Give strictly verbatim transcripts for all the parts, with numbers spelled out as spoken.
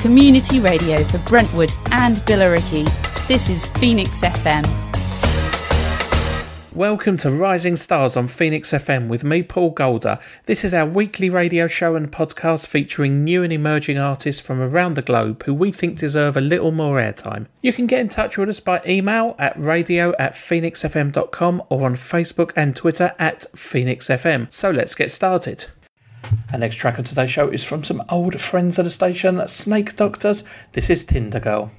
community radio for Brentwood and Billericay. This is Phoenix F M. Welcome to Rising Stars on Phoenix F M with me, Paul Golder. This is our weekly radio show and podcast featuring new and emerging artists from around the globe who we think deserve a little more airtime. You can get in touch with us by email at radio at phoenix f m dot com or on Facebook and Twitter at Phoenix F M. So let's get started. Our next track on today's show is from some old friends of the station, Snake Doctors. This is Tinder Girl.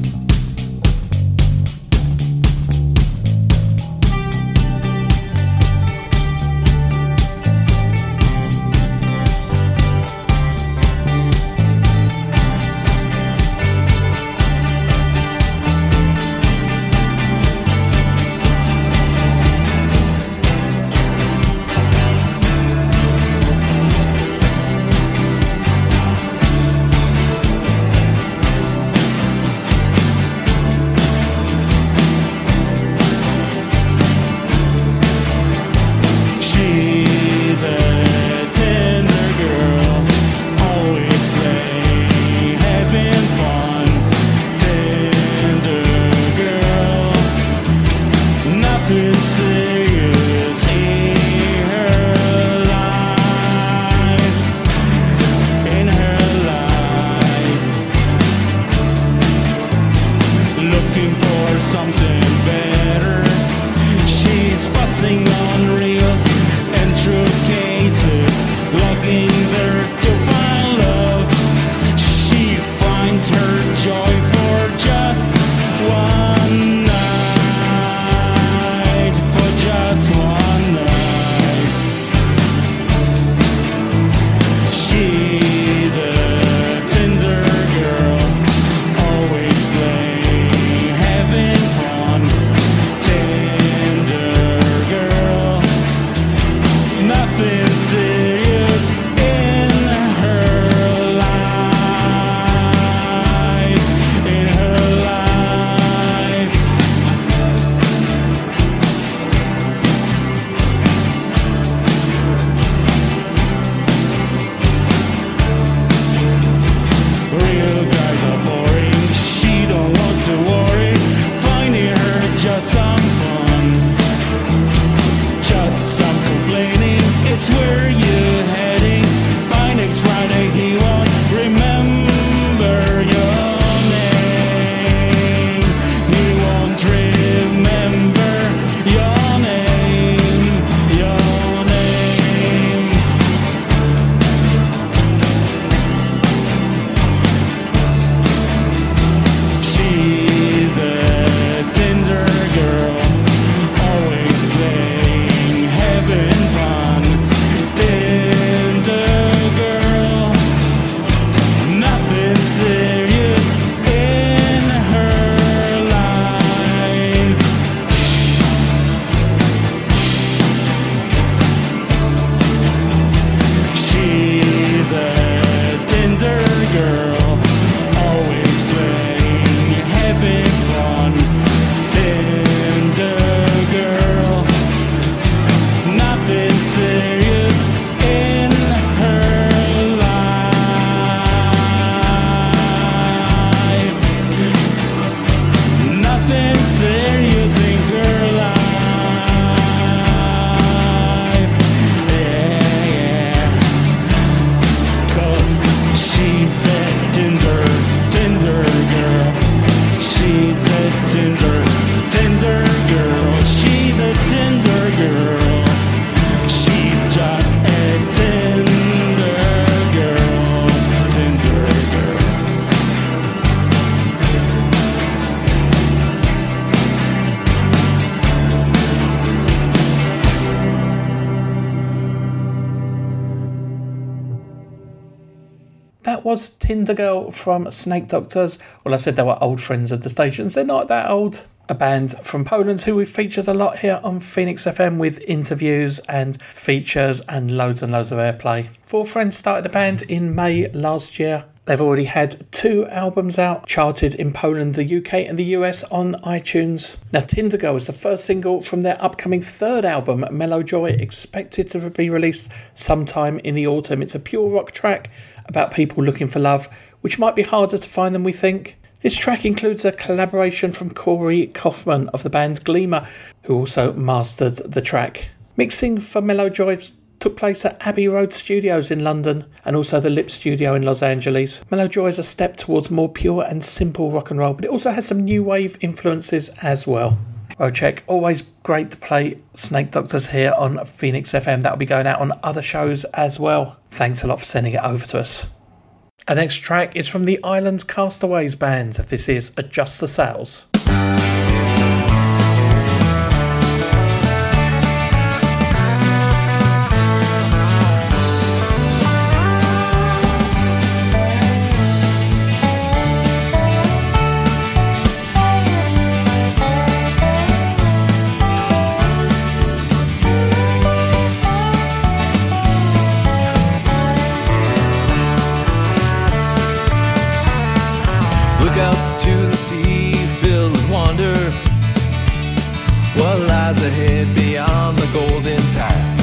That was Tinder Girl from Snake Doctors. Well, I said they were old friends of the stations. They're not that old. A band from Poland who we've featured a lot here on Phoenix F M with interviews and features and loads and loads of airplay. Four friends started the band in May last year. They've already had two albums out, charted in Poland, the U K and the U S on iTunes. Now, Tinder Girl is the first single from their upcoming third album, Mellow Joy, expected to be released sometime in the autumn. It's a pure rock track, about people looking for love, which might be harder to find than we think. This track includes a collaboration from Corey Kaufman of the band Gleamer, who also mastered the track. Mixing for Mellow Joy took place at Abbey Road Studios in London and also the Lip Studio in Los Angeles. Mellow Joy is a step towards more pure and simple rock and roll, but it also has some new wave influences as well. Roadcheck, always great to play Snake Doctors here on Phoenix F M. That'll be going out on other shows as well. Thanks a lot for sending it over to us. Our next track is from the Islands Castaways band. This is Adjust the Sails. Ahead beyond the golden tide.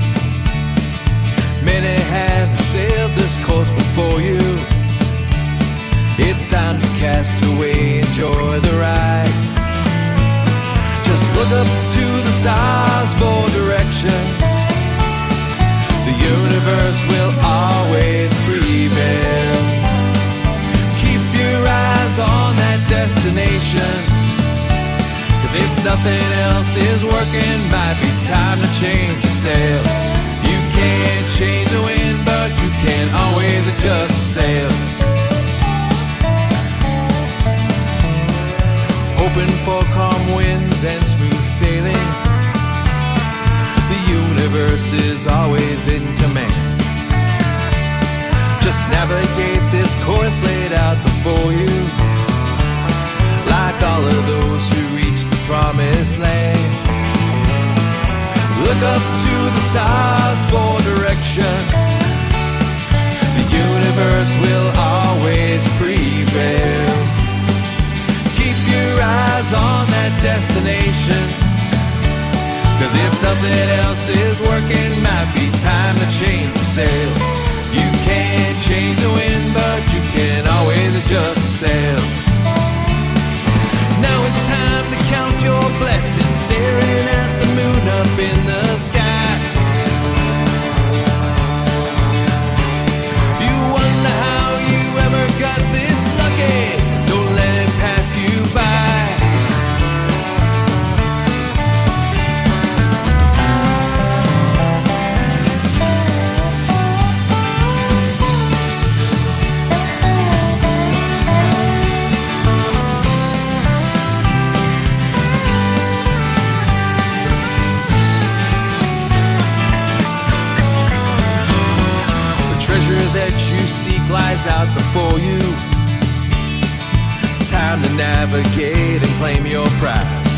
Many have sailed this course before you. It's time to cast away, enjoy the ride. Just look up to the stars for direction. The universe will always prevail. Keep your eyes on that destination. If nothing else is working, might be time to change your sail. You can't change the wind, but you can always adjust the sail. Hoping for calm winds and smooth sailing. The universe is always in command. Just navigate this course laid out before you. Like all of those who reach the promised land. Look up to the stars for direction. The universe will always prevail. Keep your eyes on that destination. Cause if nothing else is working, might be time to change the sail. You can't change the wind, but you can always adjust the sail. Now it's time to count your blessings, staring at the moon up in the sky. You wonder how you ever got this lucky. Don't let it pass you by. That you seek lies out before you. Time to navigate and claim your prize.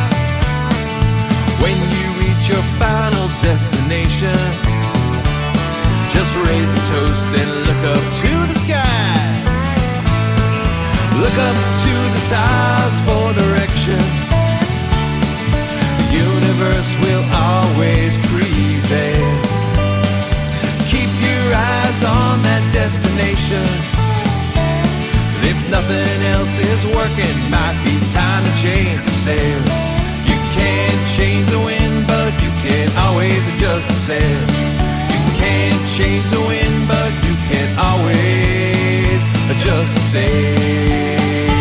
When you reach your final destination, just raise a toast and look up to the skies. Look up to the stars for direction. The universe will always prevail. Eyes on that destination. Cause if nothing else is working, might be time to change the sail. You can't change the wind, but you can always adjust the sails. You can't change the wind, but you can always adjust the sails.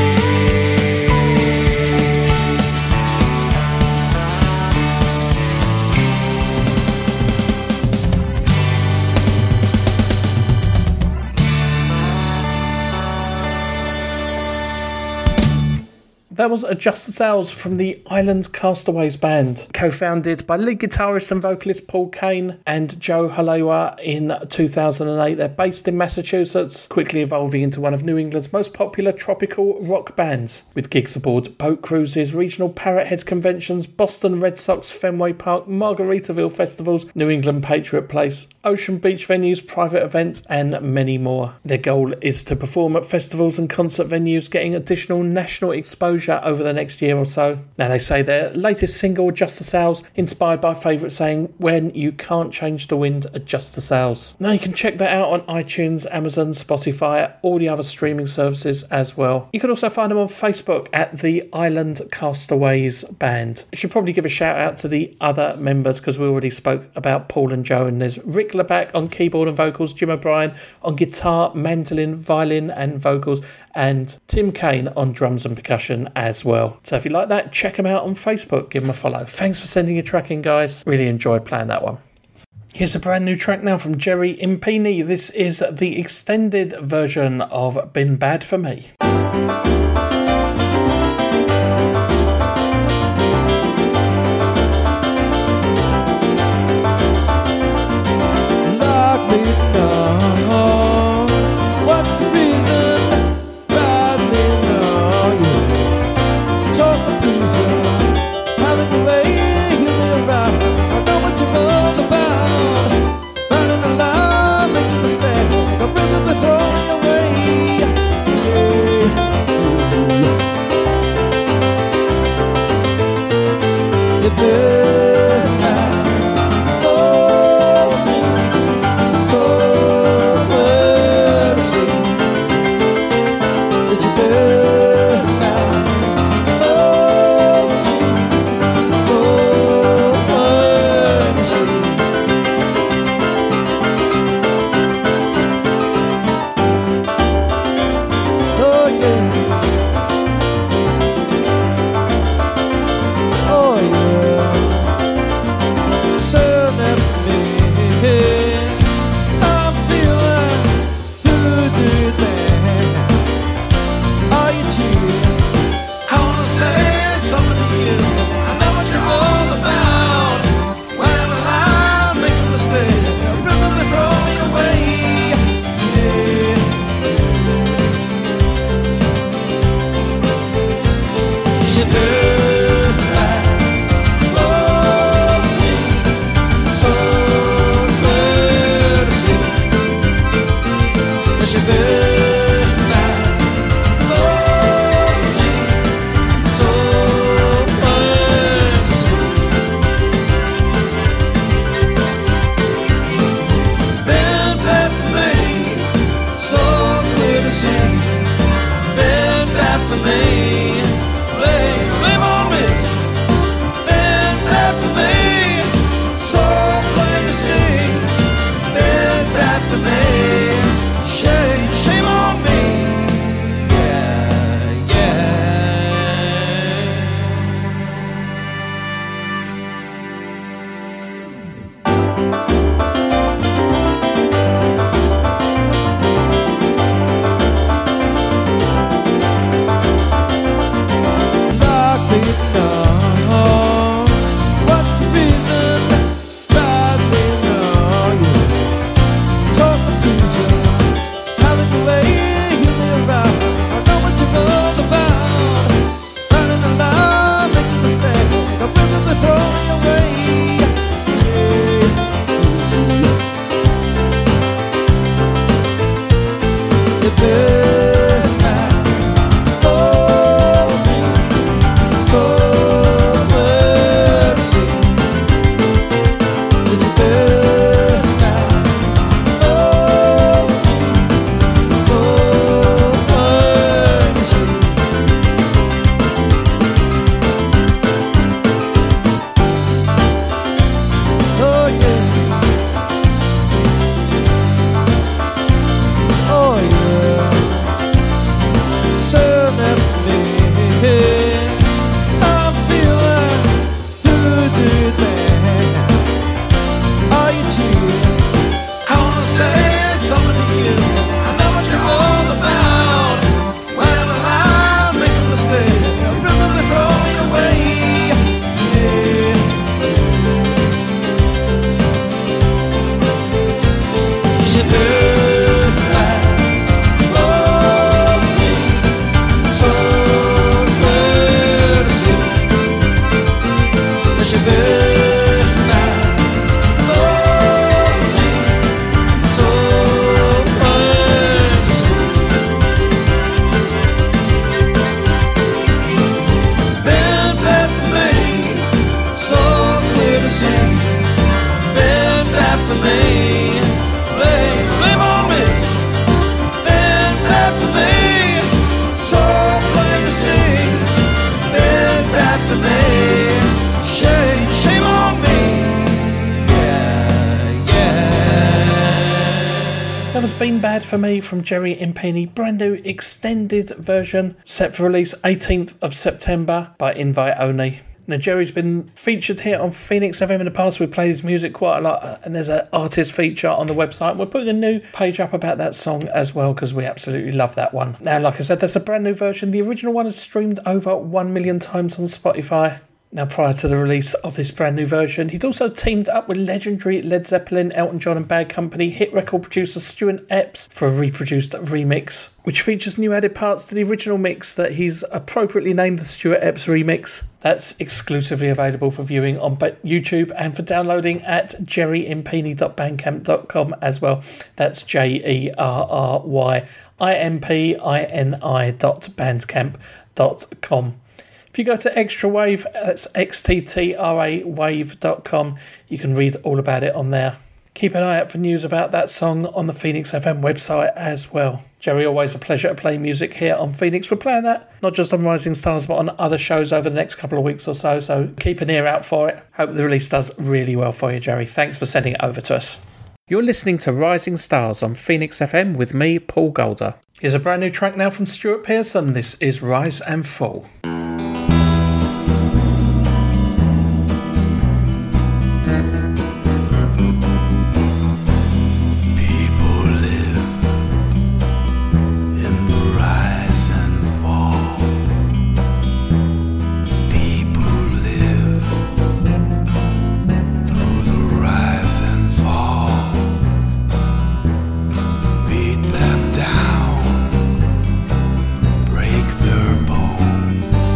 That was Adjust the Sails from the Islands Castaways band, co-founded by lead guitarist and vocalist Paul Kane and Joe Halewa in two thousand eight. They're based in Massachusetts, quickly evolving into one of New England's most popular tropical rock bands, with gigs aboard boat cruises, regional Parrot Heads conventions, Boston Red Sox Fenway Park, Margaritaville festivals, New England Patriot Place, Ocean Beach venues, private events, and many more. Their goal is to perform at festivals and concert venues, getting additional national exposure closure over the next year or so. Now, they say their latest single, Adjust the Sails, inspired by a favourite saying, when you can't change the wind, adjust the sails. Now, you can check that out on iTunes, Amazon, Spotify, all the other streaming services as well. You can also find them on Facebook at the Island Castaways Band. I should probably give a shout out to the other members because we already spoke about Paul and Joe, and there's Rick Laback on keyboard and vocals, Jim O'Brien on guitar, mandolin, violin and vocals, and Tim Kane on drums and percussion as well. So if you like that, check them out on Facebook, give them a follow. Thanks for sending your track in, guys. Really enjoyed playing that one. Here's a brand new track now from Jerry Impini. This is the extended version of Been Bad For Me. Lock me down. What's the reason? Lock me down. You talk my blues. Having your way, you me around. I know what you're all about. Running a line, making a mistake. Don't bring me before me away. Yeah. You been bad. Been Bad For Me from Jerry Impini, brand new extended version set for release eighteenth of September by invite only. Now, Jerry's been featured here on Phoenix F M in the past. We've played his music quite a lot, and there's an artist feature on the website. We're putting a new page up about that song as well because we absolutely love that one. Now, like I said, that's a brand new version. The original one has streamed over one million times on Spotify. Now, prior to the release of this brand new version, he'd also teamed up with legendary Led Zeppelin, Elton John and Bad Company hit record producer Stuart Epps for a reproduced remix, which features new added parts to the original mix that he's appropriately named the Stuart Epps remix. That's exclusively available for viewing on YouTube and for downloading at jerry impini dot bandcamp dot com as well. That's J E R R Y I M P I N I dot bandcamp dot com. If you go to Extra Wave, that's X T T R A wave dot com, you can read all about it on there. Keep an eye out for news about that song on the Phoenix F M website as well. Jerry, always a pleasure to play music here on Phoenix. We're playing that not just on Rising Stars but on other shows over the next couple of weeks or so, so keep an ear out for it. Hope the release does really well for you, Jerry. Thanks for sending it over to us. You're listening to Rising Stars on Phoenix F M with me, Paul Golder. Here's a brand new track now from Stuart Pearson. This is Rise and Fall. Break their bones.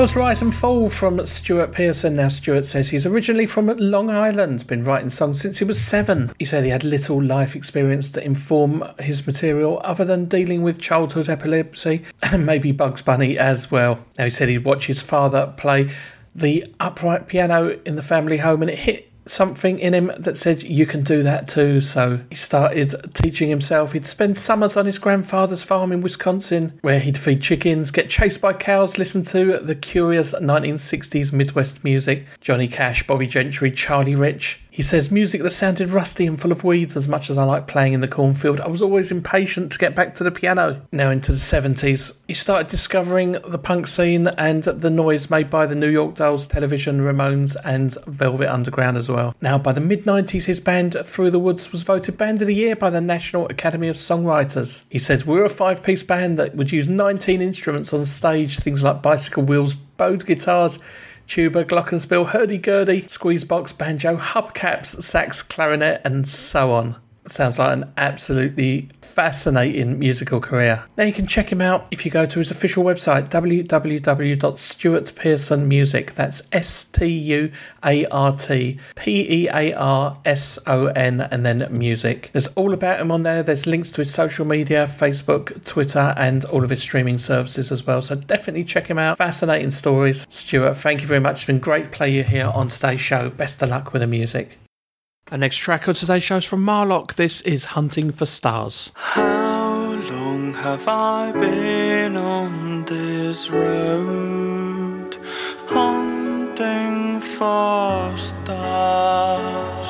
Stars Rise and Fall from Stuart Pearson. Now, Stuart says he's originally from Long Island, been writing songs since he was seven. He said he had little life experience to inform his material other than dealing with childhood epilepsy and maybe Bugs Bunny as well. Now, he said he'd watch his father play the upright piano in the family home and it hit something in him that said you can do that too, so he started teaching himself. He'd spend summers on his grandfather's farm in Wisconsin where he'd feed chickens, get chased by cows, listen to the curious nineteen sixties Midwest music, Johnny Cash, Bobby Gentry, Charlie Rich. He says music that sounded rusty and full of weeds. As much as I like playing in the cornfield, I was always impatient to get back to the piano. Now into the seventies, he started discovering the punk scene and the noise made by the New York Dolls, Television, Ramones and Velvet Underground as well. Now by the mid nineties, his band Through the Woods was voted Band of the Year by the National Academy of Songwriters. He says, we're a five-piece band that would use nineteen instruments on stage, things like bicycle wheels, bowed guitars, tuba, glockenspiel, hurdy-gurdy, squeezebox, banjo, hubcaps, sax, clarinet, and so on. Sounds like an absolutely fascinating musical career. Now you can check him out if you go to his official website, w w w dot stuart pearson music. That's S T U A R T P E A R S O N and then music. There's all about him on there. There's links to his social media, Facebook, Twitter, and all of his streaming services as well. So definitely check him out. Fascinating stories. Stuart, thank you very much. It's been great to play you here on today's show. Best of luck with the music. Our next track on today's show is from Marlock. This is Hunting for Stars. How long have I been on this road, hunting for stars?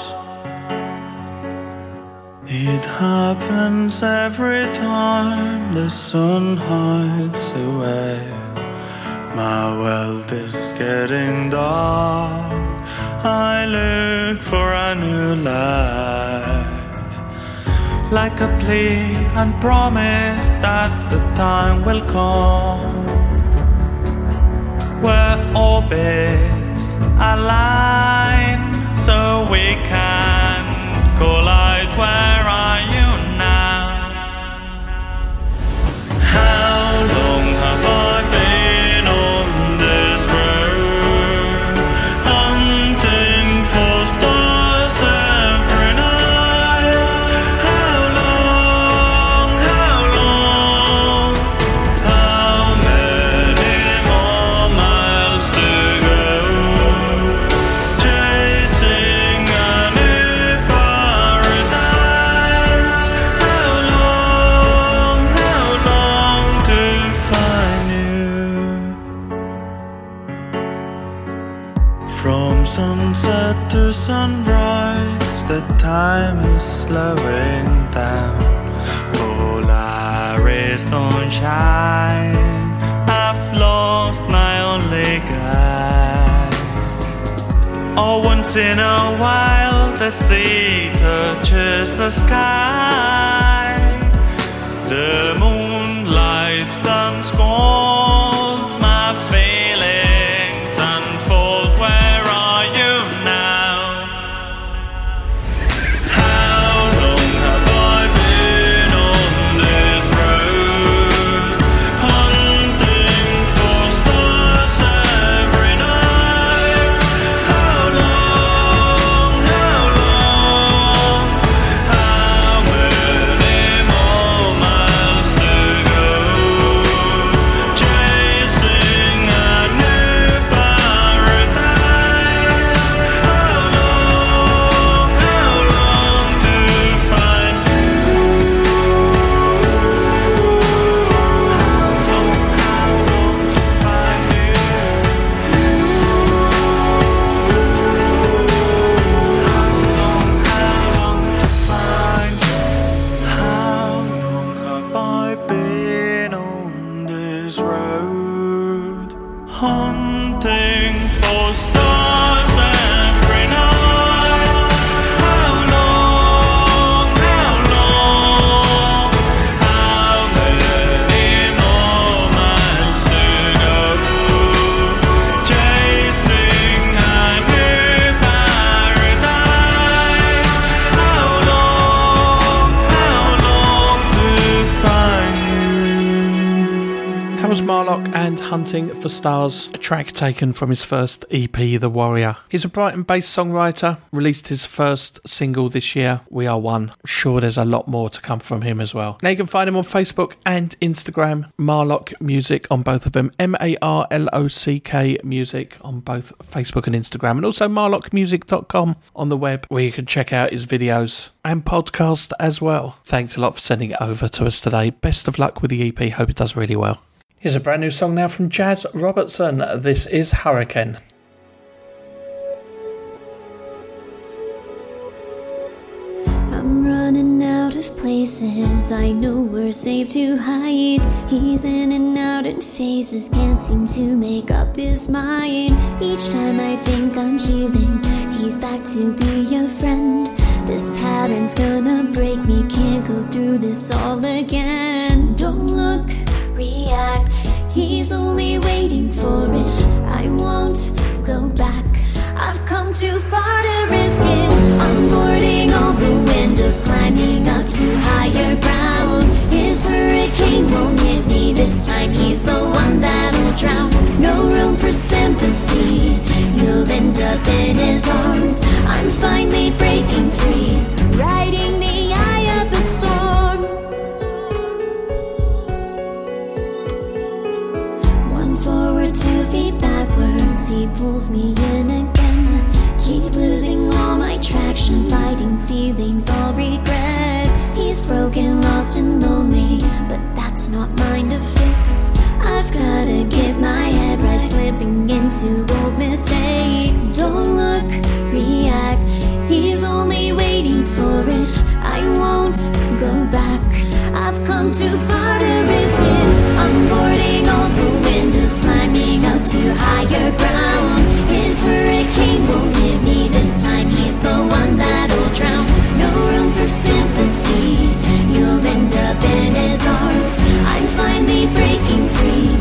It happens every time the sun hides away. My world is getting dark. I look for a new light, like a plea and promise that the time will come where orbits align so we can collide. Where are you now? How long have I been on this road, hunting for stars every night? How long, how long, how many more miles to go, chasing a new paradise? How long, how long to find you? From sunset to sunrise, the time is slowing down. Polaris don't shine. I've lost my only guide. Oh, once in a while the sea touches the sky. The moonlight turns gold. My feelings unfold. Where are you now? How long have I been on this road, hunting for stars every night? How long, how long, how many more miles to go, Marlock and Hunting for Stars, a track taken from his first E P, The Warrior. He's a Brighton-based songwriter, released his first single this year, We Are One. I'm sure there's a lot more to come from him as well. Now you can find him on Facebook and Instagram, Marlock Music on both of them, M A R L O C K Music on both Facebook and Instagram, and also marlock music dot com on the web, where you can check out his videos and podcast as well. Thanks a lot for sending it over to us today. Best of luck with the E P, hope it does really well. Here's a brand new song now from Jazz Robertson. This is Hurricane. I'm running out of places, I know we're safe to hide. He's in and out in phases, can't seem to make up his mind. Each time I think I'm healing, he's back to be a friend. This pattern's gonna break me, can't go through this all again. Don't look, react, he's only waiting for it. I won't go back, I've come too far to risk it. I'm boarding all the windows, climbing up to higher ground. His hurricane won't hit me this time, he's the one that'll drown. No room for sympathy, you'll end up in his arms. I'm finally breaking free, riding the eye of the storm. One forward, two feet backwards, he pulls me in again. Keep losing all my traction, fighting feelings, all regret. He's broken, lost and lonely, but that's not mine to fix. I've gotta get my head right, slipping into old mistakes. Don't look, react, he's only waiting for it. I won't go back, I've come too far to risk it. I'm boarding all the windows, climbing up to higher ground. His hurricane won't hit me this time, he's the one that'll drown. No room for sympathy, you'll end up in his arms. I'm finally breaking free.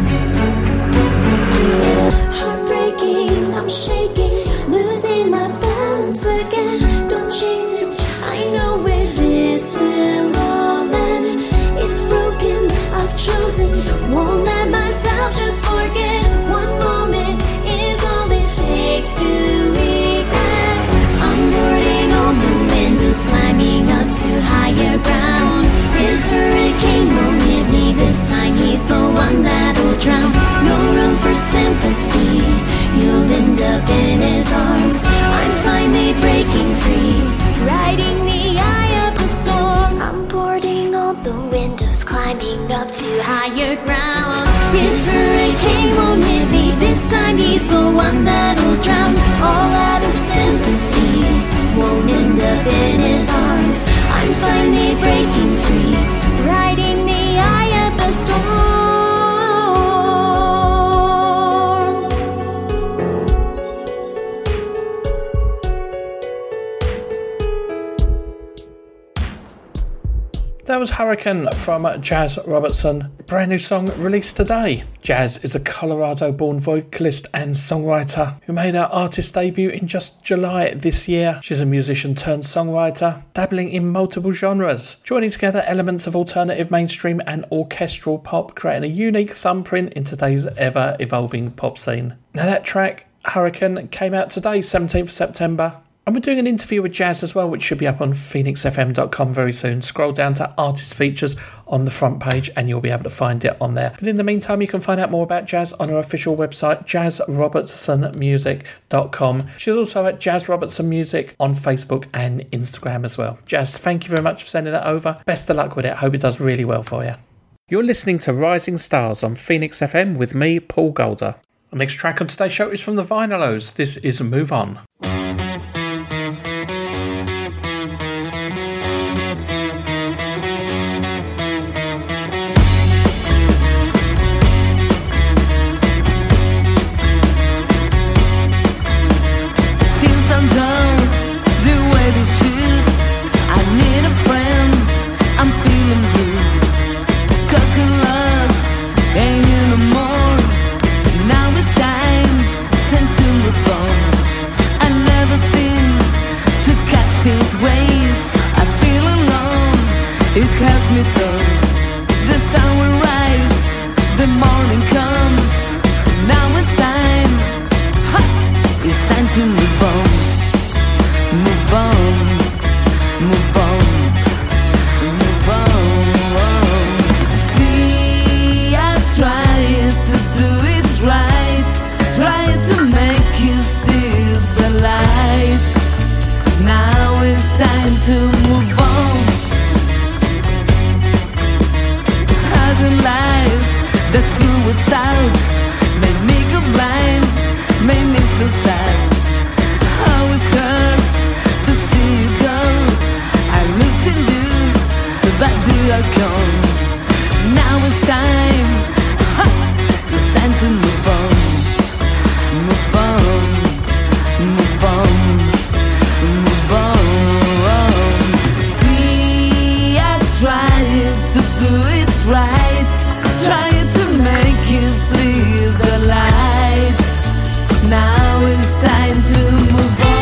Heartbreaking, I'm shaking, losing my balance again. Don't chase it, I know where this will all end. It's broken, I've chosen, won't let myself just forget. One moment is all it takes to regret. I'm boarding all the windows, climbing up to higher ground. His hurricane won't hit me this time, he's the one that'll drown. No room for sympathy, you'll end up in his arms. I'm finally breaking free, riding the eye of the storm. I'm boarding all the windows, climbing up to higher ground. His hurricane won't hit me this time, he's the one that'll drown. All out of sympathy, won't end up in his arms. I'm finally breaking free, riding the eye of the storm. That was Hurricane from Jazz Robertson, brand new song released today. Jazz is a Colorado-born vocalist and songwriter who made her artist debut in just July this year. She's a musician turned songwriter, dabbling in multiple genres, joining together elements of alternative, mainstream and orchestral pop, creating a unique thumbprint in today's ever-evolving pop scene. Now that track, Hurricane, came out today, seventeenth of September. And we're doing an interview with Jazz as well, which should be up on phoenix f m dot com very soon. Scroll down to artist features on the front page and you'll be able to find it on there. But in the meantime, you can find out more about Jazz on her official website, jazz robertson music dot com. She's also at Jazz Robertson Music on Facebook and Instagram as well. Jazz, thank you very much for sending that over. Best of luck with it. Hope it does really well for you. You're listening to Rising Stars on Phoenix F M with me, Paul Golder. The next track on today's show is from the Vinylos. This is Move On. Me so, the sun will rise, the morning time to move on. Hiding lies that threw us out, made me go blind, made me so sad. How it hurts to see you go. I listened to, but do I come? Now it's time, ha, it's time to move on. Move on, move on, move on. See, I tried to do it right, tried to make you see the light. Now it's time to move on.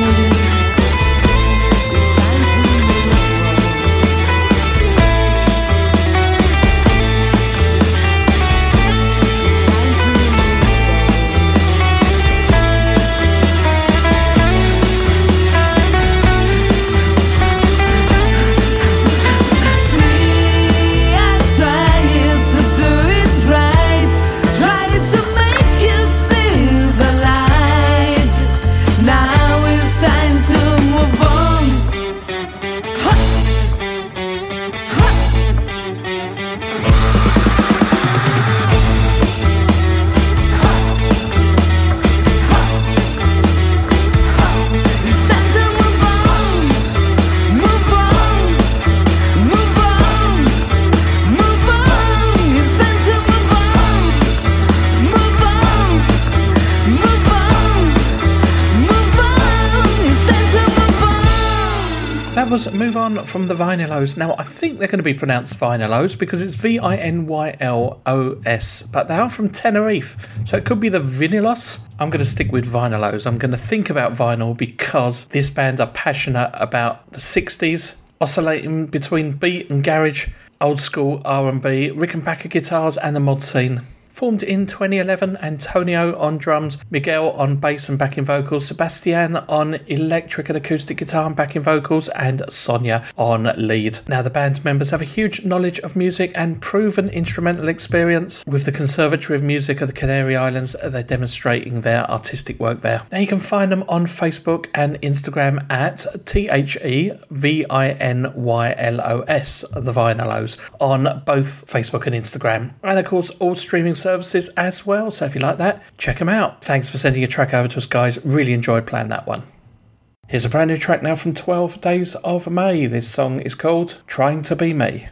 That was Move On from the Vinylos. Now, I think they're going to be pronounced Vinylos because it's V I N Y L O S, but they are from Tenerife, so it could be the Vinylos. I'm going to stick with Vinylos. I'm going to think about vinyl because this band are passionate about the sixties, oscillating between beat and garage, old school R and B, Rickenbacker guitars and the mod scene. Formed in twenty eleven, Antonio on drums, Miguel on bass and backing vocals, Sebastian on electric and acoustic guitar and backing vocals, and Sonia on lead. Now, the band members have a huge knowledge of music and proven instrumental experience. With the Conservatory of Music of the Canary Islands, they're demonstrating their artistic work there. Now, you can find them on Facebook and Instagram at T H E V I N Y L O S, the Vinylos, on both Facebook and Instagram. And, of course, all streaming services services as well, so if you like that, check them out. Thanks for sending a track over to us, guys. Really enjoyed playing that one. Here's a brand new track now from twelve Days of May. This song is called Trying to Be Me.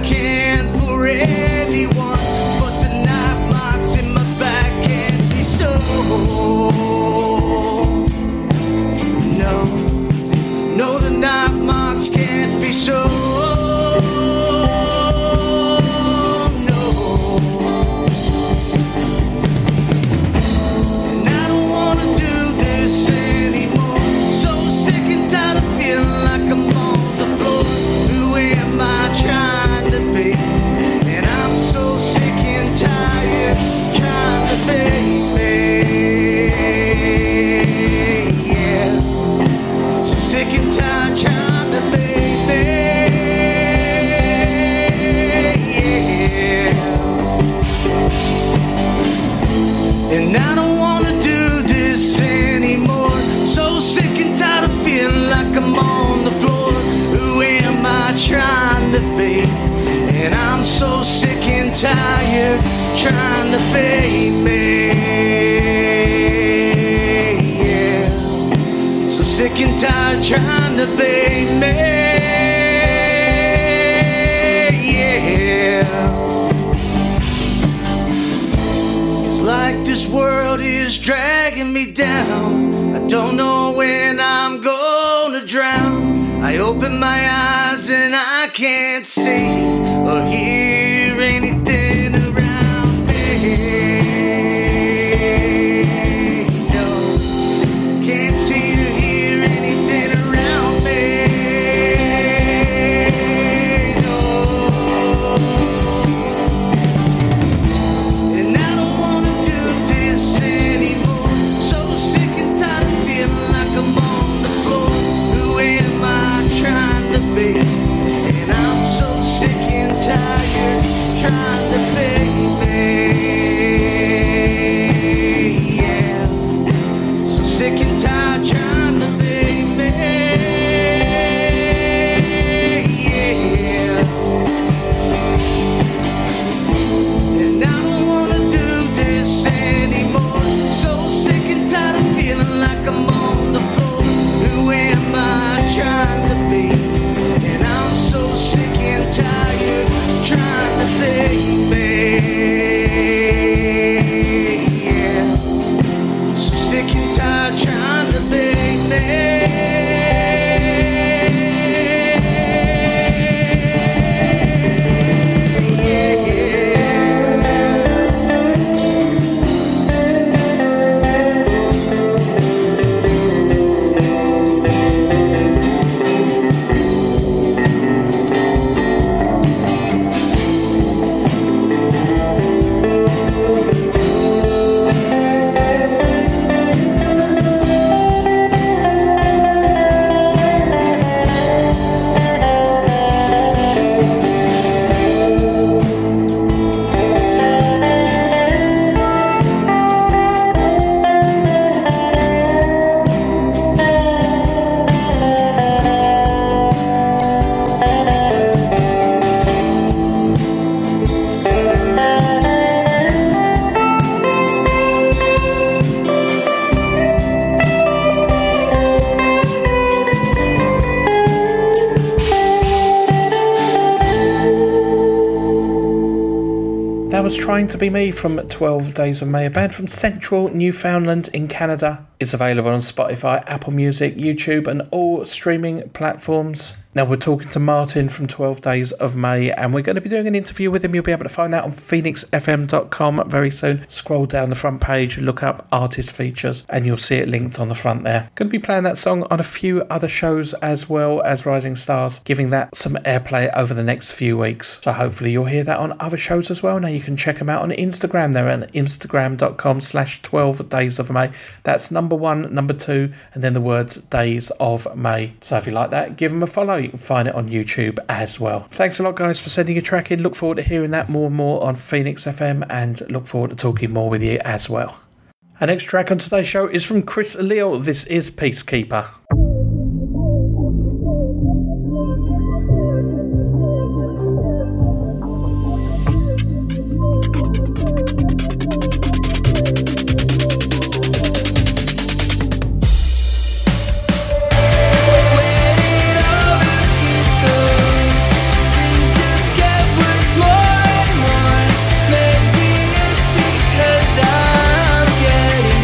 Anyone, but the knife marks in my back can't be so no, no, the knife marks can't be so. And I don't wanna do this anymore. So sick and tired of feeling like I'm on the floor. Who am I trying to be? And I'm so sick and tired trying to be me. Yeah. So sick and tired trying to be me. Yeah. Like this world is dragging me down. I don't know when I'm gonna drown. I open my eyes and I can't see or hear anything around me. No, can't see or hear anything around me. No. And I don't wanna do this anymore. So sick and tired of feeling like I'm on the floor. Who am I trying to be? And I'm so sick and tired trying to be me. Yeah. So sick and tired trying to be me. Yeah. And I don't wanna do this anymore. So sick and tired of feeling like I'm on the floor. Who am I trying to be? And I'm so sick and tired trying to be me. Yeah. So sick and tired trying to be me. That was Trying to Be Me from twelve Days of May, a band from Central Newfoundland in Canada. It's available on Spotify, Apple Music, YouTube and all streaming platforms. Now we're talking to Martin from twelve Days of May and we're going to be doing an interview with him. You'll be able to find that on phoenix f m dot com very soon. Scroll down the front page, look up artist features and you'll see it linked on the front there. Going to be playing that song on a few other shows as well as Rising Stars, giving that some airplay over the next few weeks. So hopefully you'll hear that on other shows as well. Now you can check them out on Instagram. They're at instagram dot com slash twelve days of May. That's number one, number two, and then the words Days of May. So if you like that, give them a follow. You can find it on YouTube as well. Thanks a lot, guys, for sending your track in. Look forward to hearing that more and more on Phoenix F M and look forward to talking more with you as well. Our next track on today's show is from Chris Leal. This is Peacekeeper. Getting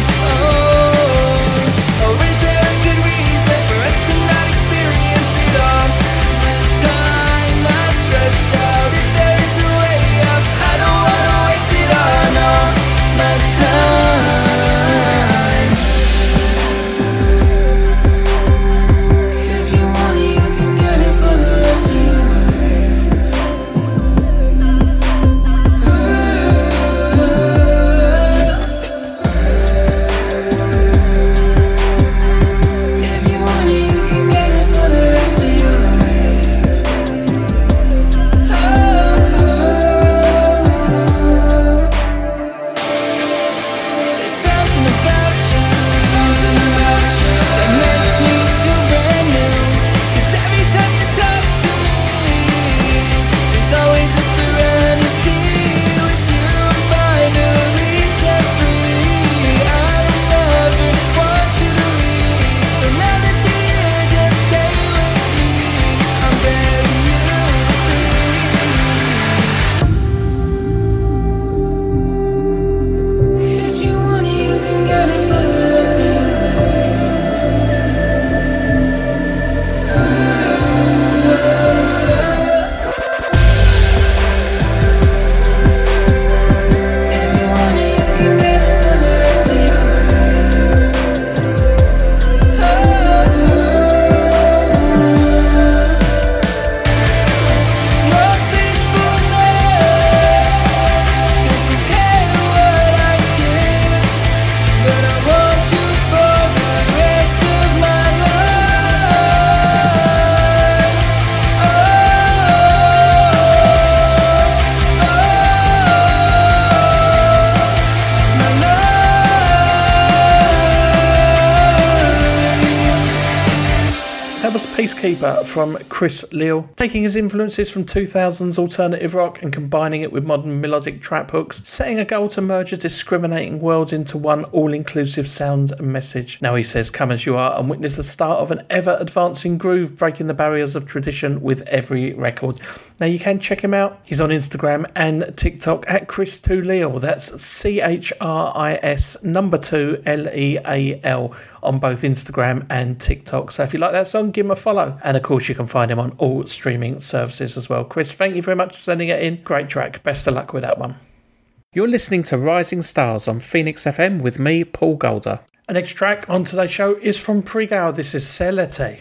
Peacekeeper from Chris Leal, taking his influences from two thousands alternative rock and combining it with modern melodic trap hooks, setting a goal to merge a discriminating world into one all-inclusive sound and message. Now he says, come as you are and witness the start of an ever-advancing groove, breaking the barriers of tradition with every record. Now you can check him out. He's on Instagram and TikTok at Chris two Leal. That's C H R I S number two L E A L on both Instagram and TikTok. So if you like that song, give him a follow. And of course, you can find him on all streaming services as well. Chris, thank you very much for sending it in. Great track. Best of luck with that one. You're listening to Rising Stars on Phoenix F M with me, Paul Golder. The next track on today's show is from Prigao. This is C'est l'été.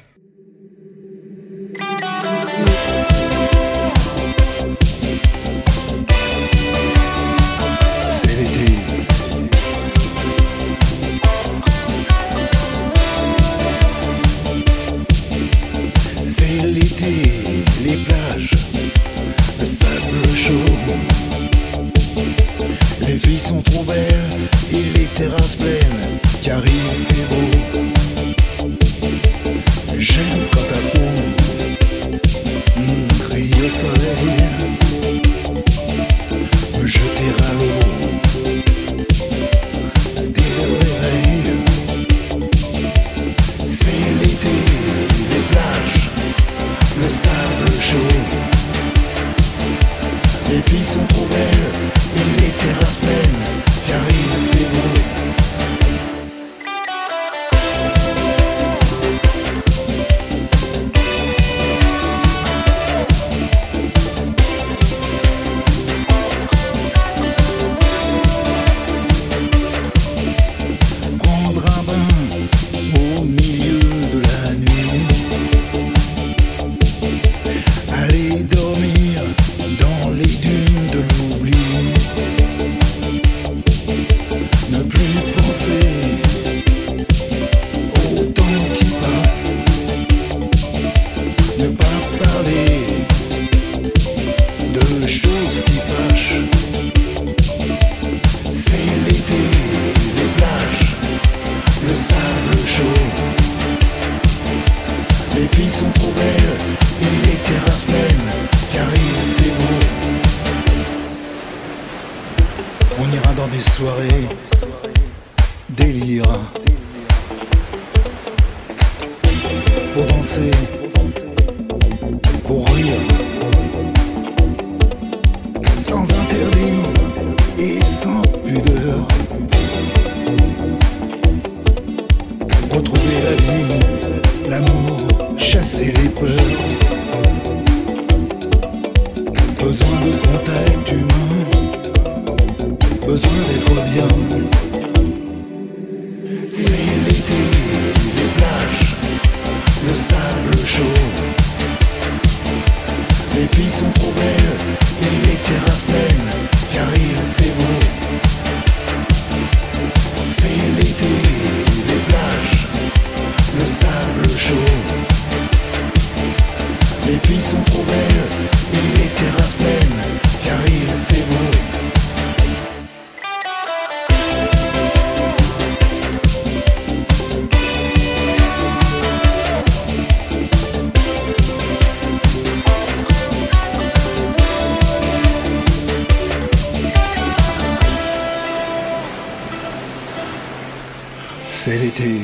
C'est l'été, les plages, le sable chaud. Les filles sont trop belles et les terrasses pleines, car il fait beau. J'aime quand ta peau mmh, grille au soleil, me jeter à l'eau dès le réveil. C'est l'été, les plages, le sable chaud. Les filles sont trop belles et les terrasses pleines, car il fait beau. Prendre un bain au milieu de la nuit, aller dormir dans les dunes de l'oubli, ne plus penser au temps qui passe, ne pas parler de choses qui fâchent. C'est l'été, les plages, le sable chaud. Les filles sont trop belles et les terrasses pleines, car il fait beau. On ira dans des soirées délire, pour danser, pour rire, sans interdit et sans pudeur. Retrouver la vie, l'amour, chasser les peurs. Besoin de contact humain, besoin d'être bien. C'est l'été, les plages, le sable chaud. Les filles sont trop belles et les terrasses pleines, car il fait beau. C'est l'été, les plages, le sable chaud. Les filles sont trop belles et les terrasses pleines, car il fait beau. C'est l'été.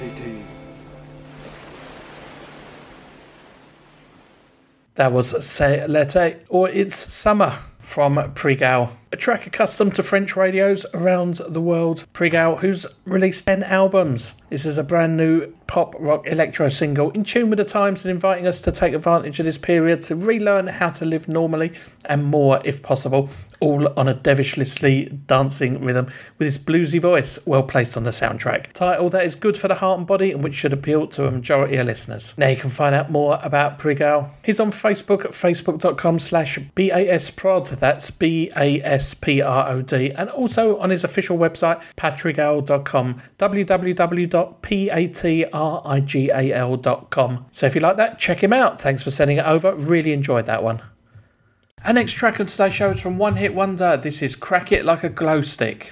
That was C'est l'été, or It's Summer, from Prigao. A track accustomed to French radios around the world. Prigao, who's released ten albums. This is a brand new pop rock electro single in tune with the times and inviting us to take advantage of this period to relearn how to live normally and more if possible, all on a devilishly dancing rhythm with his bluesy voice well placed on the soundtrack. Title that is good for the heart and body and which should appeal to a majority of listeners. Now you can find out more about Prigao. He's on Facebook at facebook.com slash BASProd. That's B A S P R O D, and also on his official website patrigal dot com, w w w dot patrigal dot com. So if you like that, check him out. Thanks for sending it over, really enjoyed that one. Our next track on today's show is from One Hit Wonder. This is Crack It Like a Glow Stick.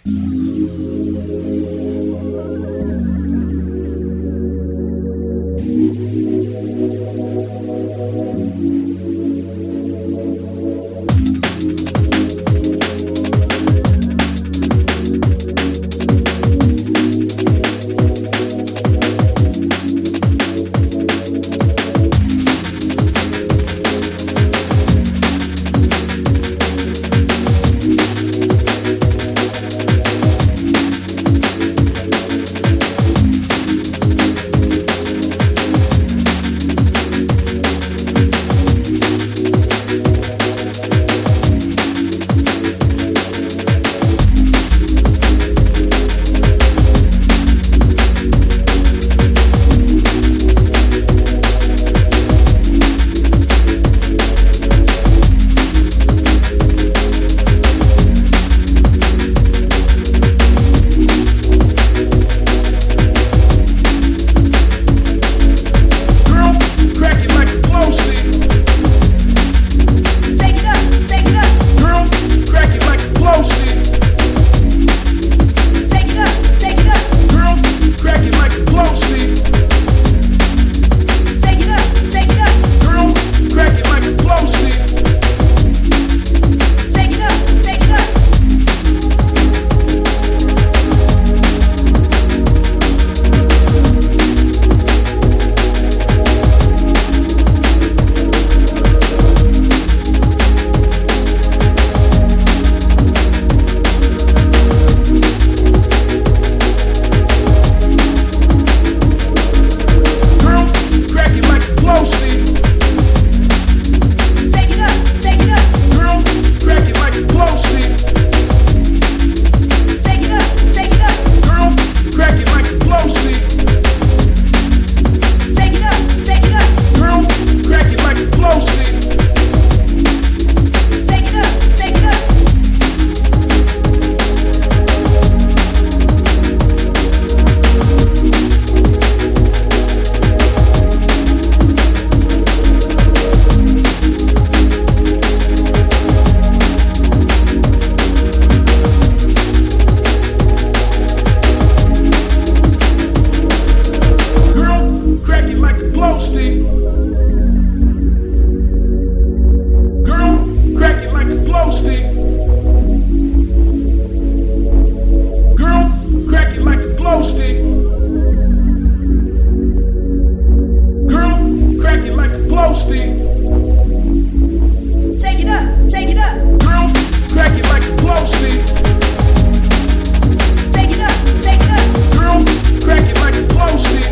glow stick. Girl, crack it like a glow stick. Take it up, take it up. Girl, crack it like a glow stick. Take it up, take it up. Girl, crack it like a glow stick.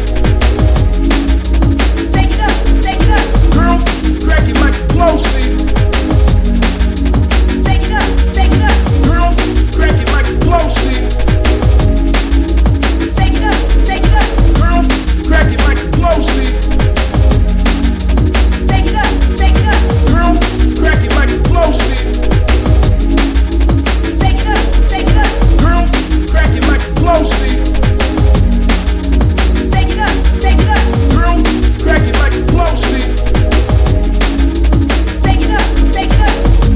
Take it up, take it up. Girl, crack it like a glow stick. Take it up, take it up. Girl, crack it like a glow stick. Take it up, take it up. Girl, crack it like a glow stick. Take it up, take it up. Girl, crack it like a glow stick. Take it up, take it up. Girl, crack it like a glow stick. Take it up, take it up. Girl, crack it like a glow stick. Take it up, take it up.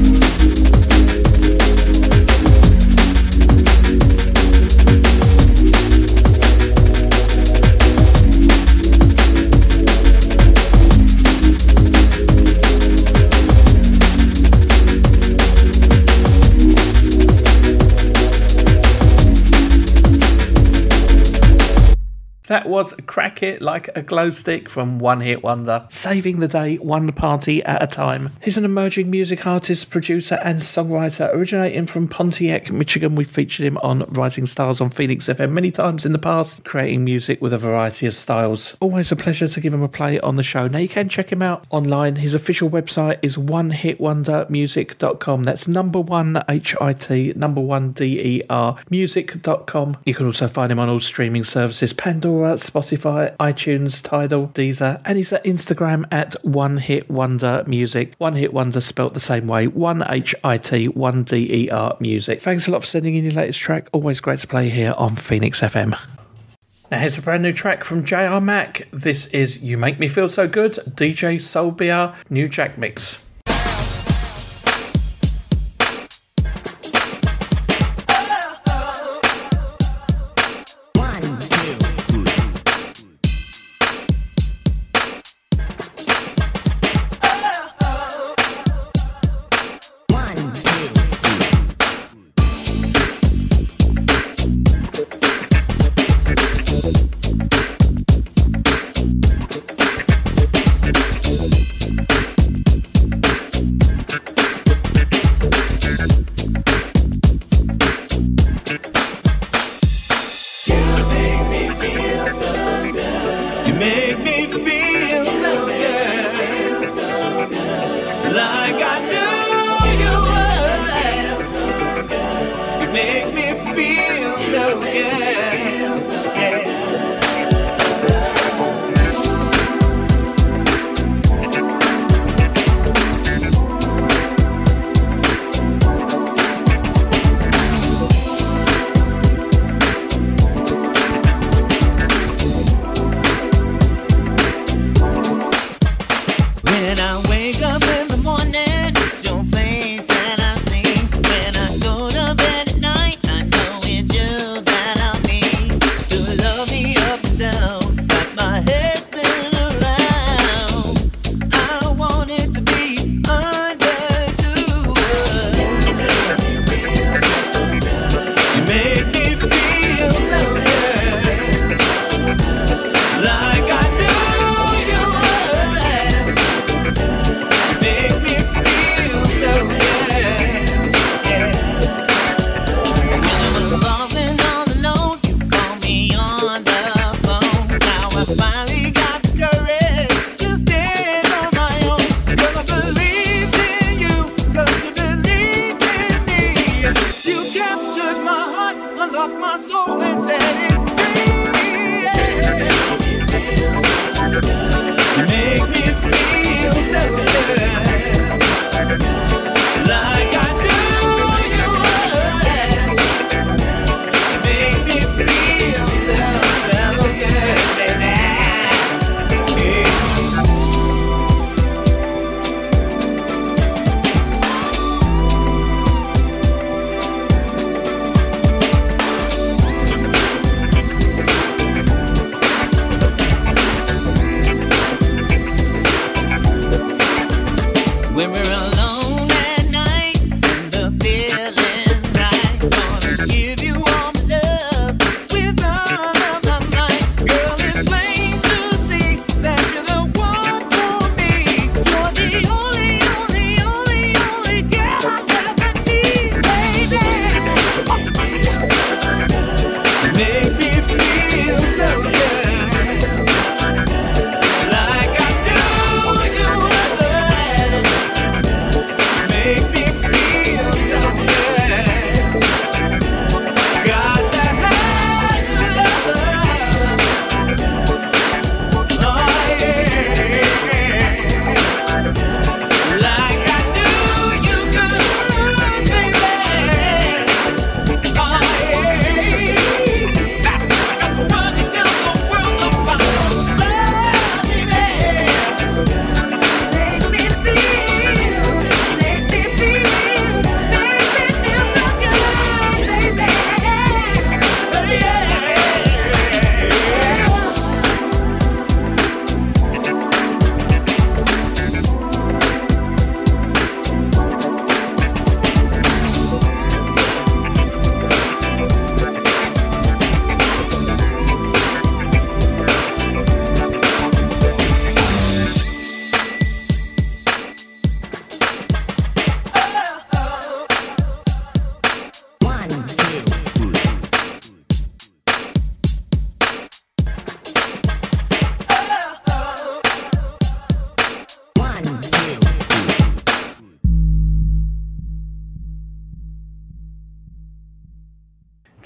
That was Crack It Like a Glow Stick from One Hit Wonder, saving the day one party at a time. He's an emerging music artist, producer and songwriter originating from Pontiac, Michigan. We've featured him on Rising Stars on Phoenix F M many times in the past, creating music with a variety of styles. Always a pleasure to give him a play on the show. Now you can check him out online. His official website is one hit wonder music dot com. That's number one H I T, number one D E R, music dot com. You can also find him on all streaming services, Pandora, Spotify, iTunes, Tidal, Deezer, and he's at Instagram at One Hit Wonder Music. One Hit Wonder spelt the same way, one H I T, one D E R Music. Thanks a lot for sending in your latest track. Always great to play here on Phoenix F M. Now here's a brand new track from J R Mack. This is You Make Me Feel So Good, D J Soulbeer, New Jack Mix. Feel so good, baby.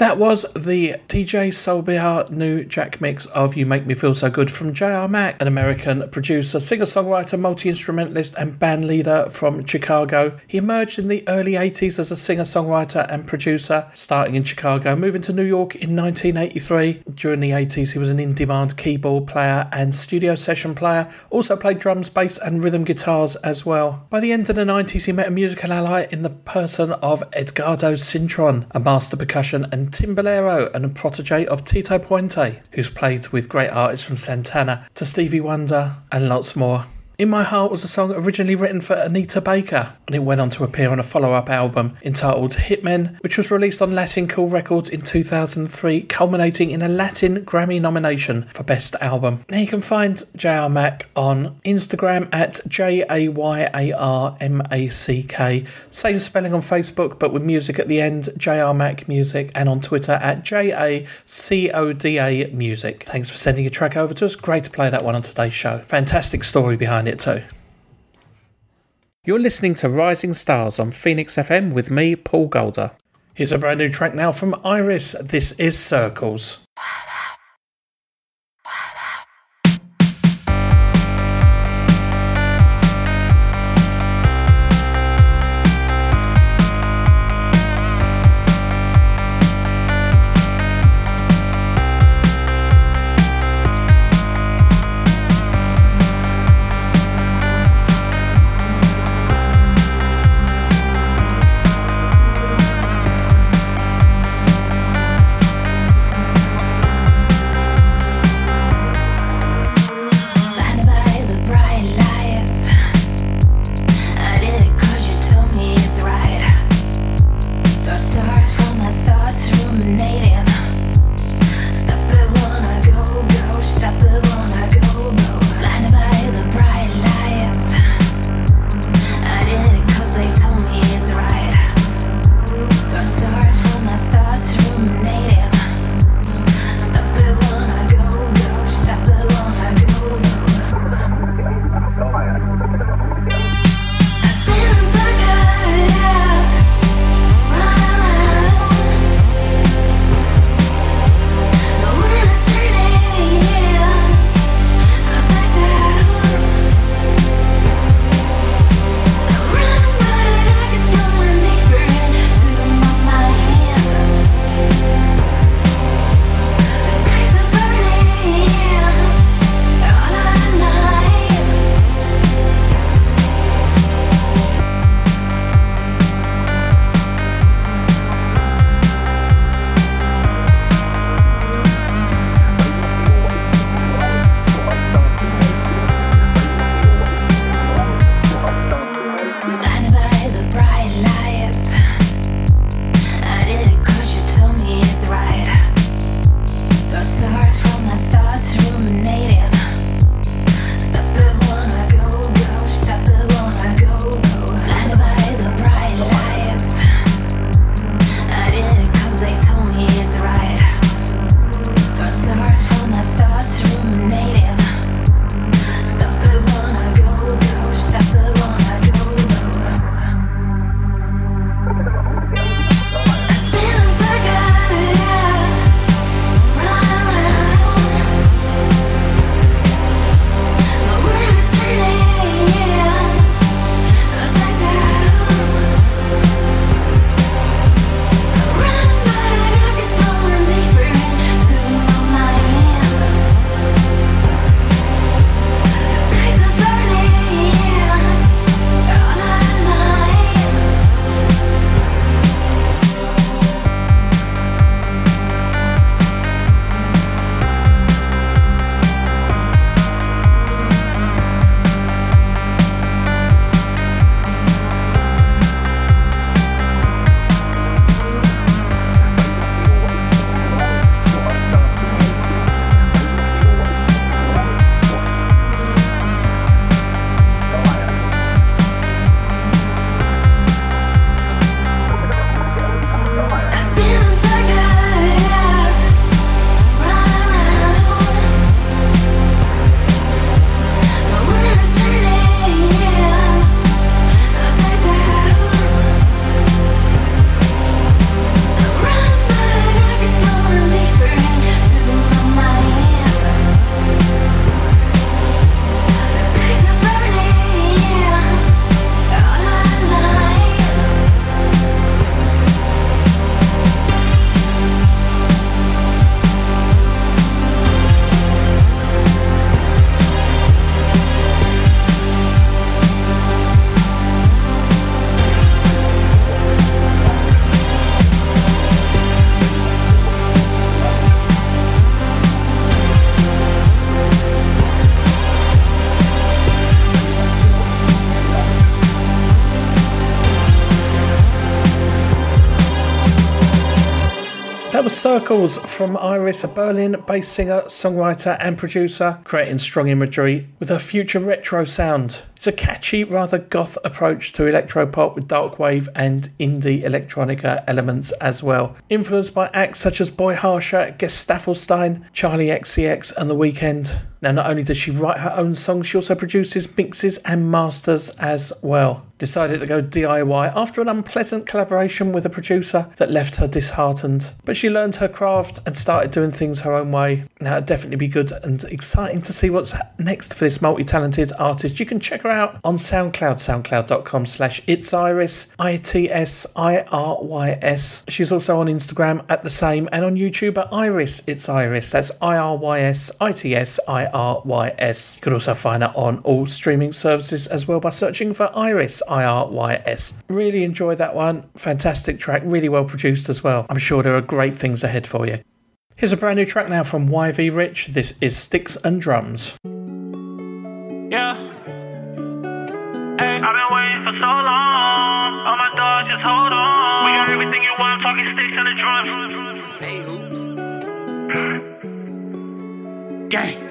That was the D J Soulbear new Jack mix of You Make Me Feel So Good from J R Mack, an American producer, singer-songwriter, multi-instrumentalist and band leader from Chicago. He emerged in the early eighties as a singer-songwriter and producer, starting in Chicago, moving to New York in nineteen eighty-three. During the eighties, he was an in-demand keyboard player and studio session player, also played drums, bass and rhythm guitars as well. By the end of the nineties, he met a musical ally in the person of Edgardo Cintron, a master percussion and timbalero and a protege of Tito Puente, who's played with great artists from Santana to Stevie Wonder and lots more. In My Heart was a song originally written for Anita Baker, and it went on to appear on a follow-up album entitled Hitmen, which was released on Latin Cool Records in two thousand three, culminating in a Latin Grammy nomination for Best Album. Now you can find J R Mack on Instagram at J A Y A R M A C K, same spelling on Facebook but with music at the end, J R Mack Music, and on Twitter at J A C O D A Music. Thanks for sending your track over to us. Great to play that one on today's show. Fantastic story behind it too. You're listening to Rising Stars on Phoenix F M with me, Paul Golder. Here's a brand new track now from Iris. This is Circles. We'll be right back. Circles from Iris, a Berlin-based singer, songwriter and producer, creating strong imagery with her future retro sound. It's a catchy, rather goth approach to electropop with dark wave and indie electronica elements as well. Influenced by acts such as Boy Harsher, Gestafelstein, Charlie X C X and The Weeknd. Now, not only does she write her own songs, she also produces, mixes and masters as well. Decided to go D I Y after an unpleasant collaboration with a producer that left her disheartened. But she learned her craft and started doing things her own way. Now, it'd definitely be good and exciting to see what's next for this multi-talented artist. You can check her out on SoundCloud, soundcloud.com slash It's Iris, I T S I R Y S. She's also on Instagram at the same, and on YouTube at Iris It's Iris. That's I R Y S I T S I R Y S. You can also find her on all streaming services as well by searching for Iris I R Y S. Really enjoyed that one. Fantastic track, really well produced as well. I'm sure there are great things ahead for you. Here's a brand new track now from Y V Rich. This is Sticks and Drums. Yeah. Hey, I've been waiting for so long. All my dogs, just hold on. We got everything you want. I'm talking sticks and the drums. Hey, hoops. Gang.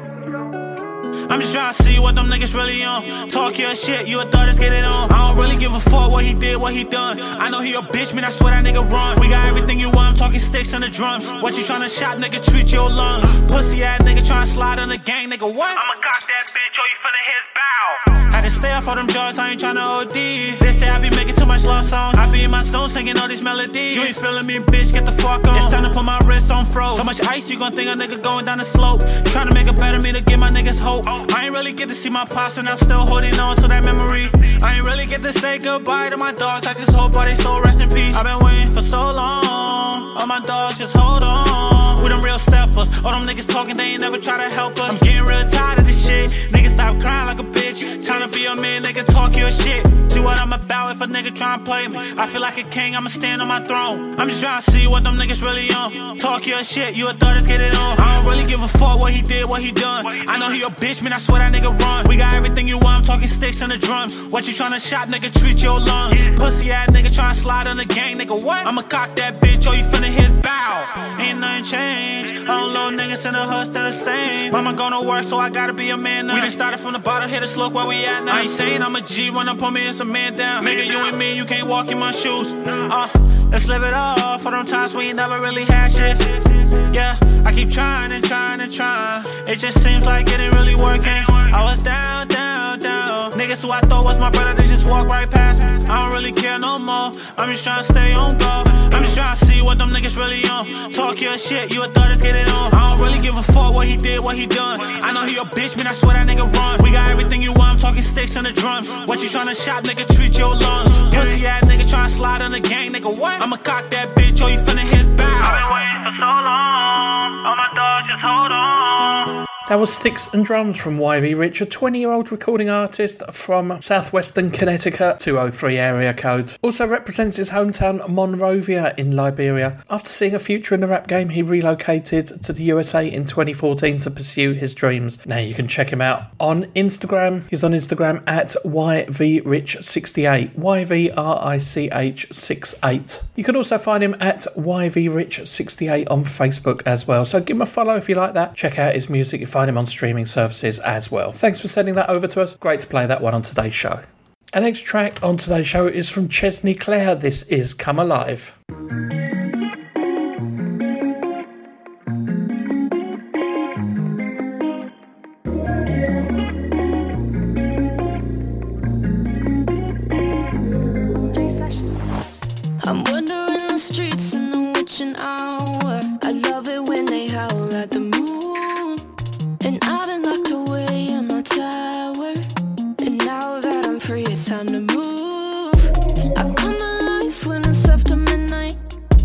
I'm just tryna see what them niggas really on. Talk your shit, you a thought let's get it on. I don't really give a fuck what he did, what he done. I know he a bitch, man, I swear that nigga run. We got everything you want, I'm talking sticks and the drums. What you tryna shot, nigga, treat your lungs. Pussy ass nigga tryna slide on the gang, nigga, what? I'ma cock that bitch, or you finna hit bow. Had to stay off all them drugs, I ain't tryna O D. They say I be making too much love songs. I be in my zone singing all these melodies. You ain't feeling me, bitch, get the fuck on. It's time to put my wrist on froze. So much ice, you gon' think a nigga going down the slope. Tryna make a better me to give my niggas hope. I ain't really get to see my pops and I'm still holding on to that memory. I ain't really get to say goodbye to my dogs. I just hope all they soul rest in peace. I've been waiting for so long. All my dogs just hold on. We them real steppers. All them niggas talking, they ain't never try to help us. I'm getting real tired of this shit. Niggas stop crying like a bitch. Time to be a man, nigga, talk your shit. See what I'm about if a nigga try and play me. I feel like a king, I'ma stand on my throne. I'm just trying to see what them niggas really on. Talk your shit, you a thought let's get it on. I don't really give a fuck what he did, what he done. I know he a bitch, man, I swear that nigga run. We got everything you want, I'm talking sticks and the drums. What you tryna shot, nigga, treat your lungs. Pussy ass nigga tryna slide on the gang, nigga, what? I'ma cock that bitch, or you finna hit bow. Ain't nothing changed. All little niggas in the hood still the same. Mama gonna work, so I gotta be a man now. We done started from the bottom, hit us, look where we at now. I ain't saying I'm a G, run up on me and some man down. Nigga, you and me, you can't walk in my shoes. Uh, let's live it up for them times we ain't never really had shit. Yeah, I keep trying and trying and trying. It just seems like it ain't really working. I was down, down, down. Niggas who I thought was my brother, they just walk right past me. I don't really care no more. I'm just trying to stay on go. I'm just trying to see what them niggas really on. Talk your shit, you a thought let's get it on. I don't really give a fuck what he did, what he done. I know he a bitch, man, I swear that nigga run. We got everything you want, I'm talking sticks and the drums. What you tryna shot, nigga, treat your lungs. Pussy ass nigga tryna slide on the gang, nigga, what? I'ma cock that bitch, or you finna hit bow. I've been waiting for so long. All my dogs just hold on. That was Sticks and Drums from Y V Rich, a twenty-year-old recording artist from southwestern Connecticut, two oh three area code. Also represents his hometown Monrovia in Liberia. After seeing a future in the rap game, he relocated to the U S A in twenty fourteen to pursue his dreams. Now you can check him out on Instagram. He's on Instagram at Y V Rich sixty-eight, Y V R I C H sixty-eight. You can also find him at Y V Rich sixty-eight on Facebook as well. So give him a follow if you like that. Check out his music. You find him on streaming services as well. Thanks for sending that over to us. Great to play that one on today's show. Our next track on today's show is from Chesney Clare. This is Come Alive. I'm wandering the streets in the witching hour. I love it when they howl at the moon. And I've been locked away in my tower. And now that I'm free, it's time to move. I come alive when it's after midnight.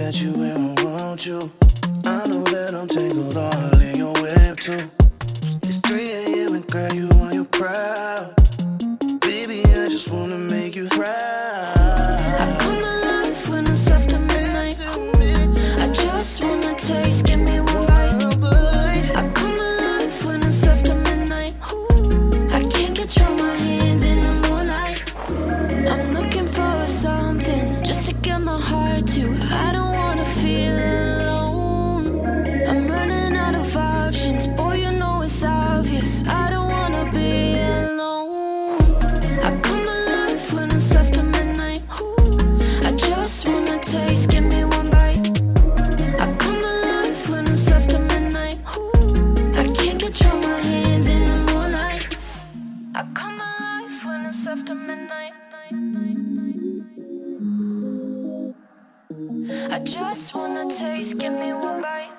get you where I want you. I know that I'm tangled all in your web too. It's three a.m. and girl, you want you proud. Baby, I just wanna make you proud. I come alive when it's after midnight. I just wanna taste, give me one bite. I come alive when it's after midnight. I can't control my hands in the moonlight. I'm looking for something just to get my heart to. I don't wanna feel alone. I'm running out of options, boy, you know it's obvious. I don't wanna be alone. I come alive when it's after midnight. I just wanna taste, give me one bite. I come alive when it's after midnight. I can't control my hands in the moonlight. I come alive when it's after midnight. I just wanna taste, give me one bite.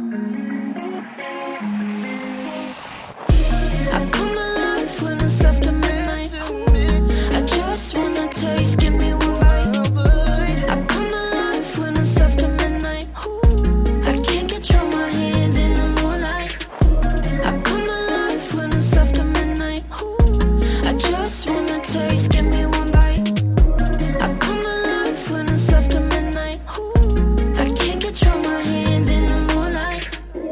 I come alive when it's after midnight. I just wanna taste, give me one bite. I come alive when it's after midnight. I can't control my hands in the moonlight. I come alive when it's after midnight. I just wanna taste, give me one bite. I come alive when it's after midnight. I can't control my hands in the moonlight.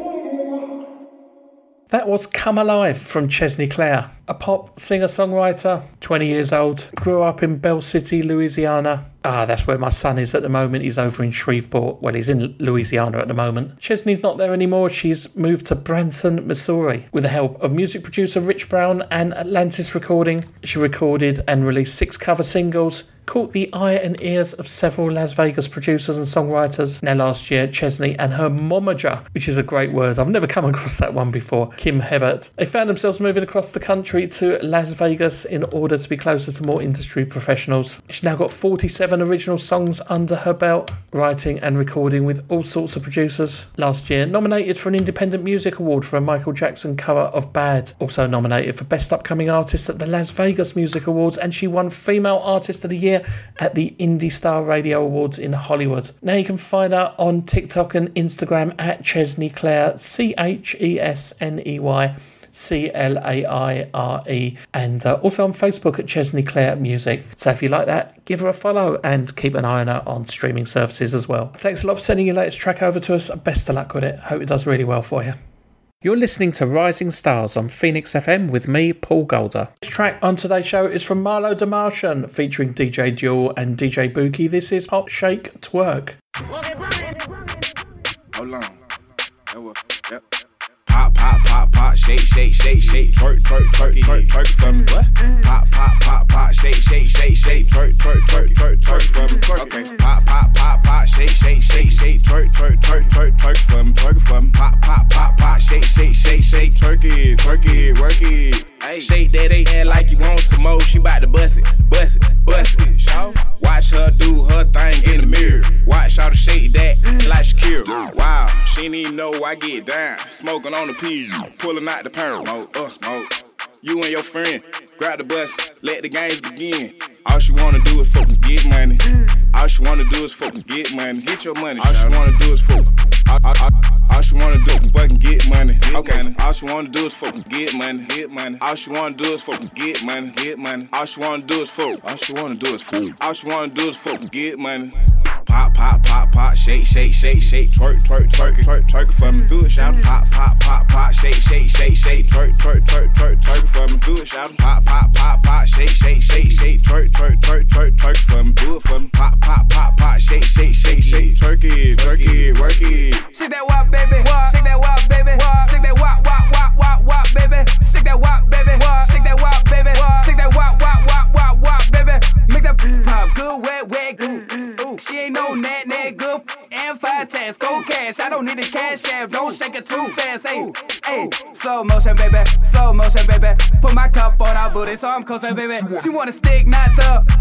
That was Come Alive from Chesney Clare, a pop singer-songwriter, twenty years old, grew up in Bell City, Louisiana. Ah, that's where my son is at the moment. He's over in Shreveport. Well, he's in Louisiana at the moment. Chesney's not there anymore. She's moved to Branson, Missouri. With the help of music producer Rich Brown and Atlantis Recording, she recorded and released six cover singles, caught the eye and ears of several Las Vegas producers and songwriters. Now last year, Chesney and her momager, which is a great word, I've never come across that one before, Kim Hebert, they found themselves moving across the country to Las Vegas in order to be closer to more industry professionals. She's now got forty-seven original songs under her belt, writing and recording with all sorts of producers. Last year, nominated for an Independent Music Award for a Michael Jackson cover of Bad. Also nominated for Best Upcoming Artist at the Las Vegas Music Awards, and she won Female Artist of the Year at the Indie Star Radio Awards in Hollywood. Now you can find her on TikTok and Instagram at Chesney Clare, C H E S N E Y C L A I R E, and uh, also on Facebook at Chesney Clare Music. So if you like that, give her a follow and keep an eye on her on streaming services as well. Thanks a lot for sending your latest track over to us. Best of luck with it. Hope it does really well for you. You're listening to Rising Stars on Phoenix F M with me, Paul Golder. This track on today's show is from Marlo the Martian, featuring D J Jewel and D J Bookie. This is Hot Shake Twerk. Hold on. Yep. Pop, pop, pop, pop, shake, shake, shake, shake, twerk, twerk, twerk, twerk, twerk for me. What? Pop, pop, pop, pop, shake, shake, shake, shake, twerk, twerk, twerk, twerk, twerk for me. Okay. Pop, pop, pop, pop, shake, shake, shake, shake, twerk, twerk, twerk, twerk, twerk for me. Twerk for me. Pop, pop, pop, pop, shake, shake, shake, shake, twerk it, twerk it, work it. Hey, shake that head like you want some more. She bout to bust it, bust it, bust it. Show. Watch her do her thing in the mirror. Watch her to shake that like Shakira. Wow, she ain't even know I get down. Smoking on the pee, pulling out the pound. Smoke, uh, smoke. You and your friend, grab the bus, let the games begin. All she wanna do is fucking get money. All she wanna do is fucking get money. Get your money. All she wanna do is fucking. All, all, all, all she wanna do is fucking get money. Okay. All she wanna do is fucking get money. Get money. All she wanna do is fucking get money. Get money. All she wanna do is fuck. All she wanna do is fuck. All she wanna do is fucking get money. Pop, pop, pop, pop, shake, shake, shake, shake, twerk, twerk, twerk, twerk, twerk for me. Do it, shout. Pop, pop, pop, pop, shake, shake, shake, shake, twerk, twerk, twerk, twerk, twerk for me. Do it, shout. Pop, pop, pop, pop, shake, shake, shake, shake, twerk, twerk, twerk, twerk, twerk for me. Do it for me. Pop, pop, pop, pop, shake, shake, shake, shake, twerk it, twerk it, work it. Shake that wop, baby. Shake that wop, baby. Shake that wop, wop, wop, wop, wop, baby. Shake that wop, baby. Shake that wop, baby. Shake that wop, wop, wop, wop, wop, baby. Make that pop good, wet, wet, good. She ain't no nat, nat, good, and five tags, cold cash. I don't need a cash app, don't shake it too fast. Hey, hey, slow motion, baby, slow motion, baby. Put my cup on our booty, so I'm closer, baby. She wanna stick, not the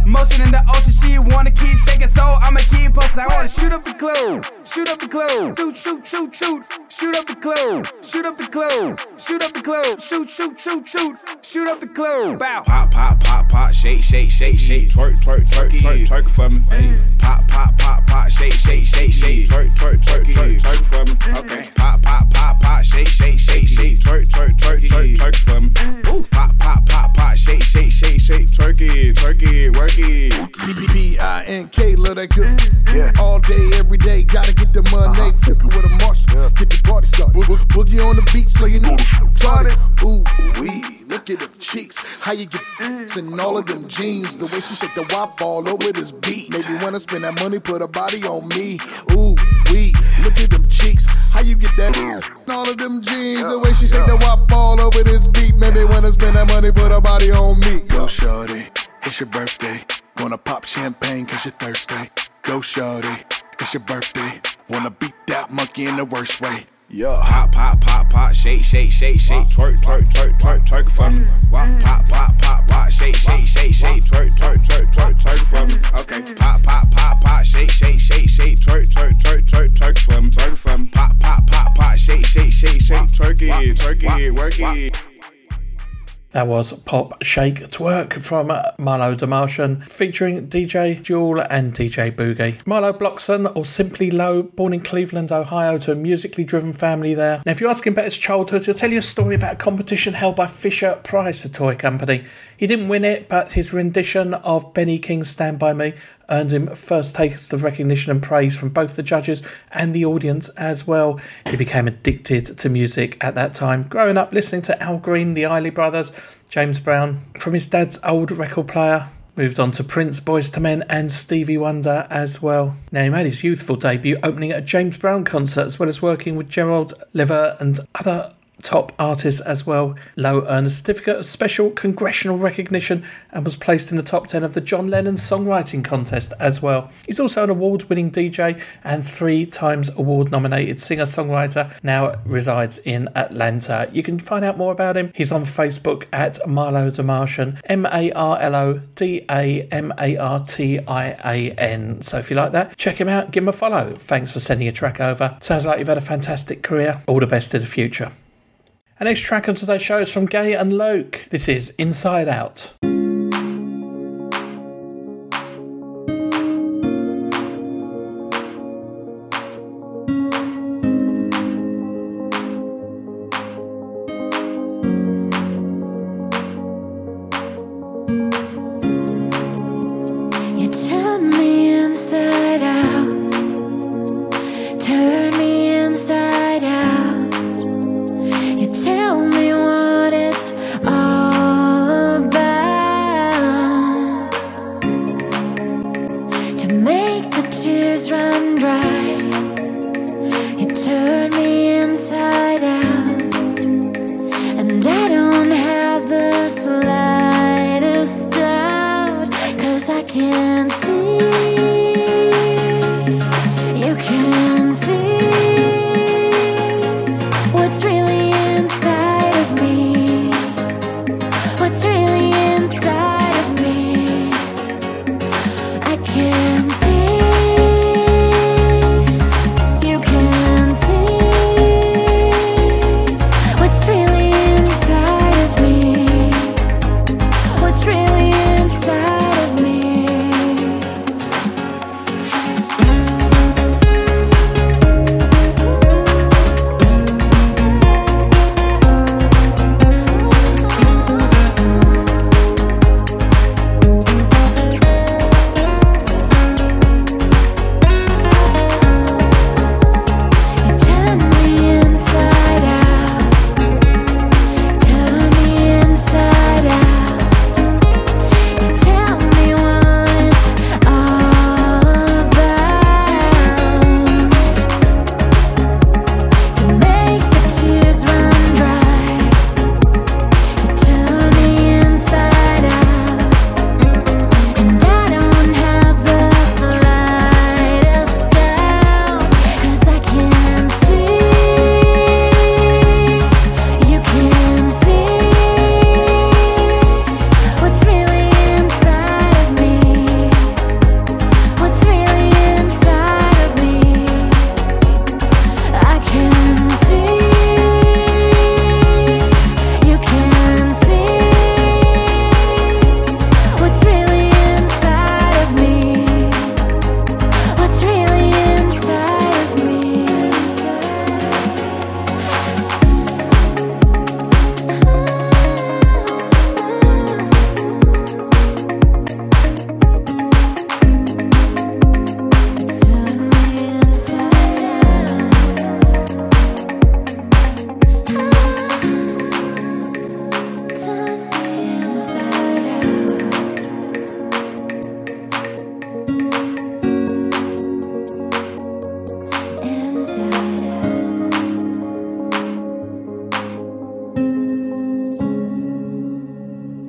Motion in the ocean, she wanna keep shaking, so I'ma keep posting. I wanna shoot up the club, shoot up the club, shoot, shoot, shoot, shoot, shoot up the club, shoot up the club, shoot up the club, shoot, shoot, shoot, shoot, shoot up the club. Bow. Pop, pop, pop, pop, shake, shake, shake, shake, twerk, twerk, twerk, twerk, twerk for me. Pop, pop, pop, pop, shake, shake, shake, shake, twerk, twerk, twerk, twerk, twerk for me. Okay. Pop, pop, pop, pop, shake, shake, shake, shake, twerk, twerk, twerk, twerk, twerk for me. Ooh, pop, pop, pop, pop, shake, shake, shake, shake, twerk it, twerk it, work it. P P P I N K, love that good. Yeah. All day, every day, gotta get the money. Uh-huh. Flippin' with a Marshall, yeah. Get the party started. Bo- bo- boogie on the beat, so you know started. Ooh, wee, look at them cheeks. How you get in all of them jeans? The way she shake the wop all over this beat. Maybe when I spend that money, put a body on me. Ooh, wee, look at them cheeks. How you get that in all of them jeans? The way she shake the wop all over this beat. Maybe when I spend that money, put a body on me. Yo, shorty, it's your birthday. Gonna pop champagne cause you're thirsty. Go shorty, it's your birthday. Wanna beat that monkey in the worst way. Yeah. Pop, pop, pop, pop, shake, shake, shake, shake, twerk, twerk, twerk, twerk, twerk for me. Pop, pop, pop, pop, pop, shake, shake, shake, shake, twerk, twerk, twerk, twerk, twerk for me. Okay. Pop, pop, pop, pop, shake, shake, shake, shake, twerk, twerk, twerk, twerk, twerk for me, twerk for me. Pop, pop, pop, pop, shake, shake, shake, shake, twerk it, twerk it, work it. That was Pop, Shake, Twerk from Marlo the Martian, featuring D J Jewel and D J Boogie. Marlo Bloxon, or simply Low, born in Cleveland, Ohio, to a musically driven family there. Now, if you ask him about his childhood, he'll tell you a story about a competition held by Fisher Price, the toy company. He didn't win it, but his rendition of Benny King's Stand By Me earned him first taste of recognition and praise from both the judges and the audience as well. He became addicted to music at that time, growing up listening to Al Green, the Isley Brothers, James Brown, from his dad's old record player. Moved on to Prince, Boyz two Men and Stevie Wonder as well. Now, he made his youthful debut opening at a James Brown concert, as well as working with Gerald Levert and other top artists as well. Lowe earned a certificate of special congressional recognition and was placed in the top ten of the John Lennon Songwriting Contest as well. He's also an award-winning D J and three times award-nominated singer-songwriter. Now resides in Atlanta. You can find out more about him. He's on Facebook at Marlo the Martian, M A R L O D A M A R T I A N. So if you like that, check him out, give him a follow. Thanks for sending a track over. Sounds like you've had a fantastic career. All the best in the future. Our next track on today's show is from Gay and Loke. This is Inside Out.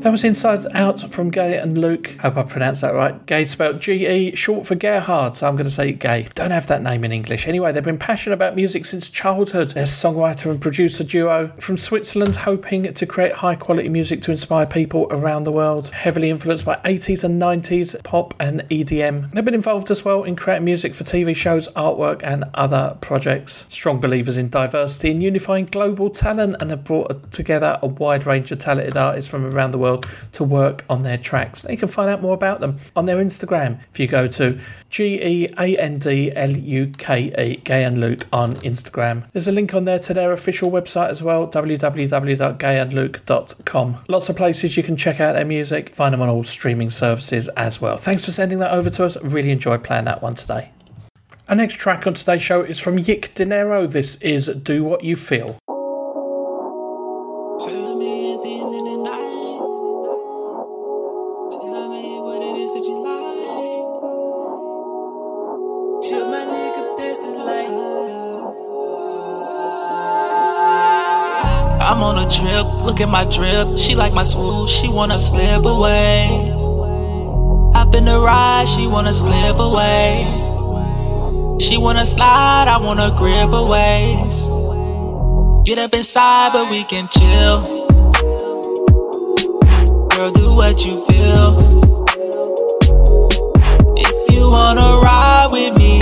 That was Inside Out from Gay and Luke. Hope I pronounced that right. Gay spelled G E, short for Gerhard, so I'm going to say Gay. Don't have that name in English. Anyway, they've been passionate about music since childhood. They're a songwriter and producer duo from Switzerland, hoping to create high quality music to inspire people around the world. Heavily influenced by eighties and nineties pop and E D M. They've been involved as well in creating music for T V shows, artwork and other projects. Strong believers in diversity and unifying global talent, and have brought together a wide range of talented artists from around the world to work on their tracks. You can find out more about them on their Instagram if you go to G E A N D L U K E, Gay and Luke on Instagram. There's a link on there to their official website as well, w w w dot gay and luke dot com. Lots of places you can check out their music, find them on all streaming services as well. Thanks for sending that over to us. Really enjoyed playing that one today. Our next track on today's show is from Yick Dinero. This is Do What You Feel. I'm on a trip, look at my drip. She like my swoosh, she wanna slip away. Hop in the ride, she wanna slip away. She wanna slide, I wanna grip her waist. Get up inside, but we can chill. Girl, do what you feel. If you wanna ride with me,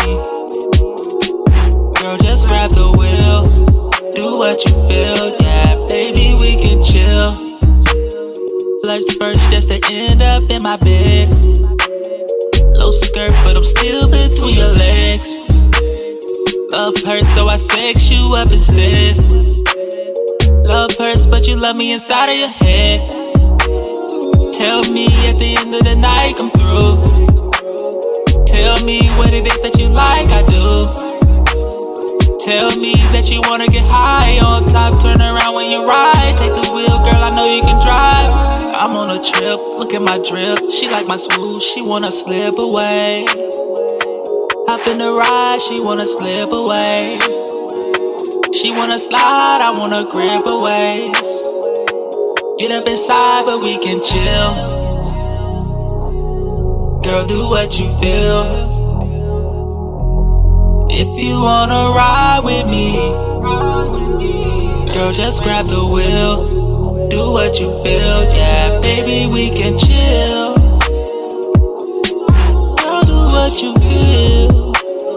girl, just grab the wheel. Do what you feel, yeah, baby, we can chill. Flirts first just to end up in my bed. Low skirt, but I'm still between your legs. Love her, so I sex you up instead. Love hurts, but you love me inside of your head. Tell me at the end of the night, I'm through. Tell me what it is that you like, I do. Tell me that you wanna get high on top, turn around when you ride. Take the wheel, girl, I know you can drive. I'm on a trip, look at my drip. She like my swoosh, she wanna slip away. Hop in the ride, she wanna slip away. She wanna slide, I wanna grip her waist. Get up inside, but we can chill. Girl, do what you feel. If you wanna ride with me, girl, just grab the wheel. Do what you feel, yeah, baby, we can chill. Girl, do what you feel.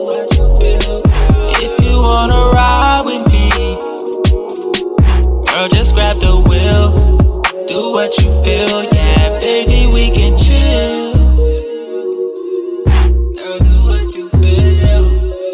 If you wanna ride with me, girl, just grab the wheel. Do what you feel, yeah, baby, we can chill. Girl, do what you feel.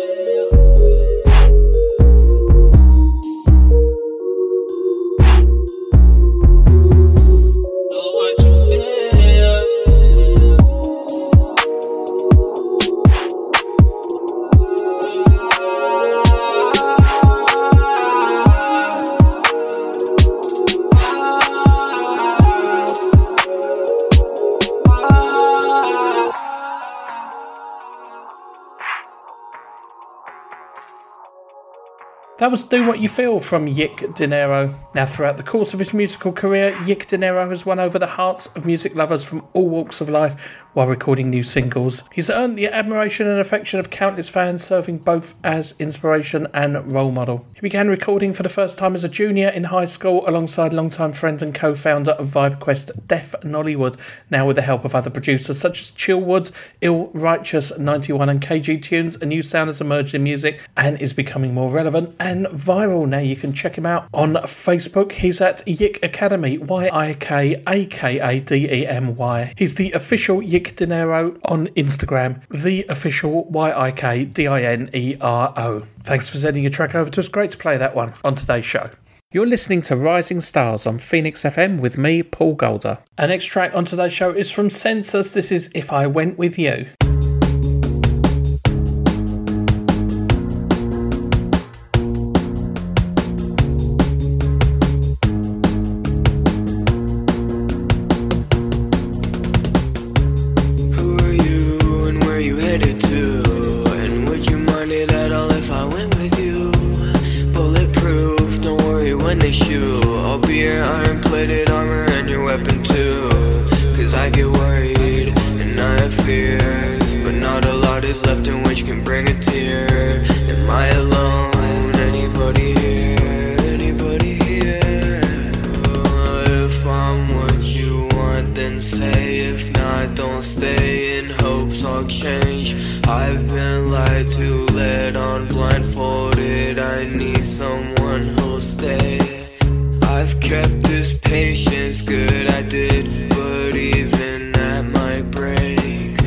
That was Do What You Feel from Yick Dinero. Now, throughout the course of his musical career, Yick Dinero has won over the hearts of music lovers from all walks of life while recording new singles. He's earned the admiration and affection of countless fans, serving both as inspiration and role model. He began recording for the first time as a junior in high school alongside longtime friend and co-founder of VibeQuest, Def Nollywood, now with the help of other producers such as Chillwood, Ill Righteous ninety-one and K G Tunes. A new sound has emerged in music and is becoming more relevant and viral. Now you can check him out on Facebook. He's at Yick Academy, Y I K A K A D E M Y. He's the official Yick Dinero on Instagram, the official Y I K D I N E R O. Thanks for sending your track over to us. Great to play that one on today's show. You're listening to Rising Stars on Phoenix F M with me, Paul Golder. Our next track on today's show is from Census. This is If I Went With You. I'll be your iron-plated armor and your weapon too. is left in which can bring a tear. Am I alone? Anybody here? Anybody here? If I'm what you want, then say. If not, don't stay in hopes I'll change. I've been lied to, led on, blindfolded. I need someone who'll stay. I've kept this patience, good I did, but even that might break.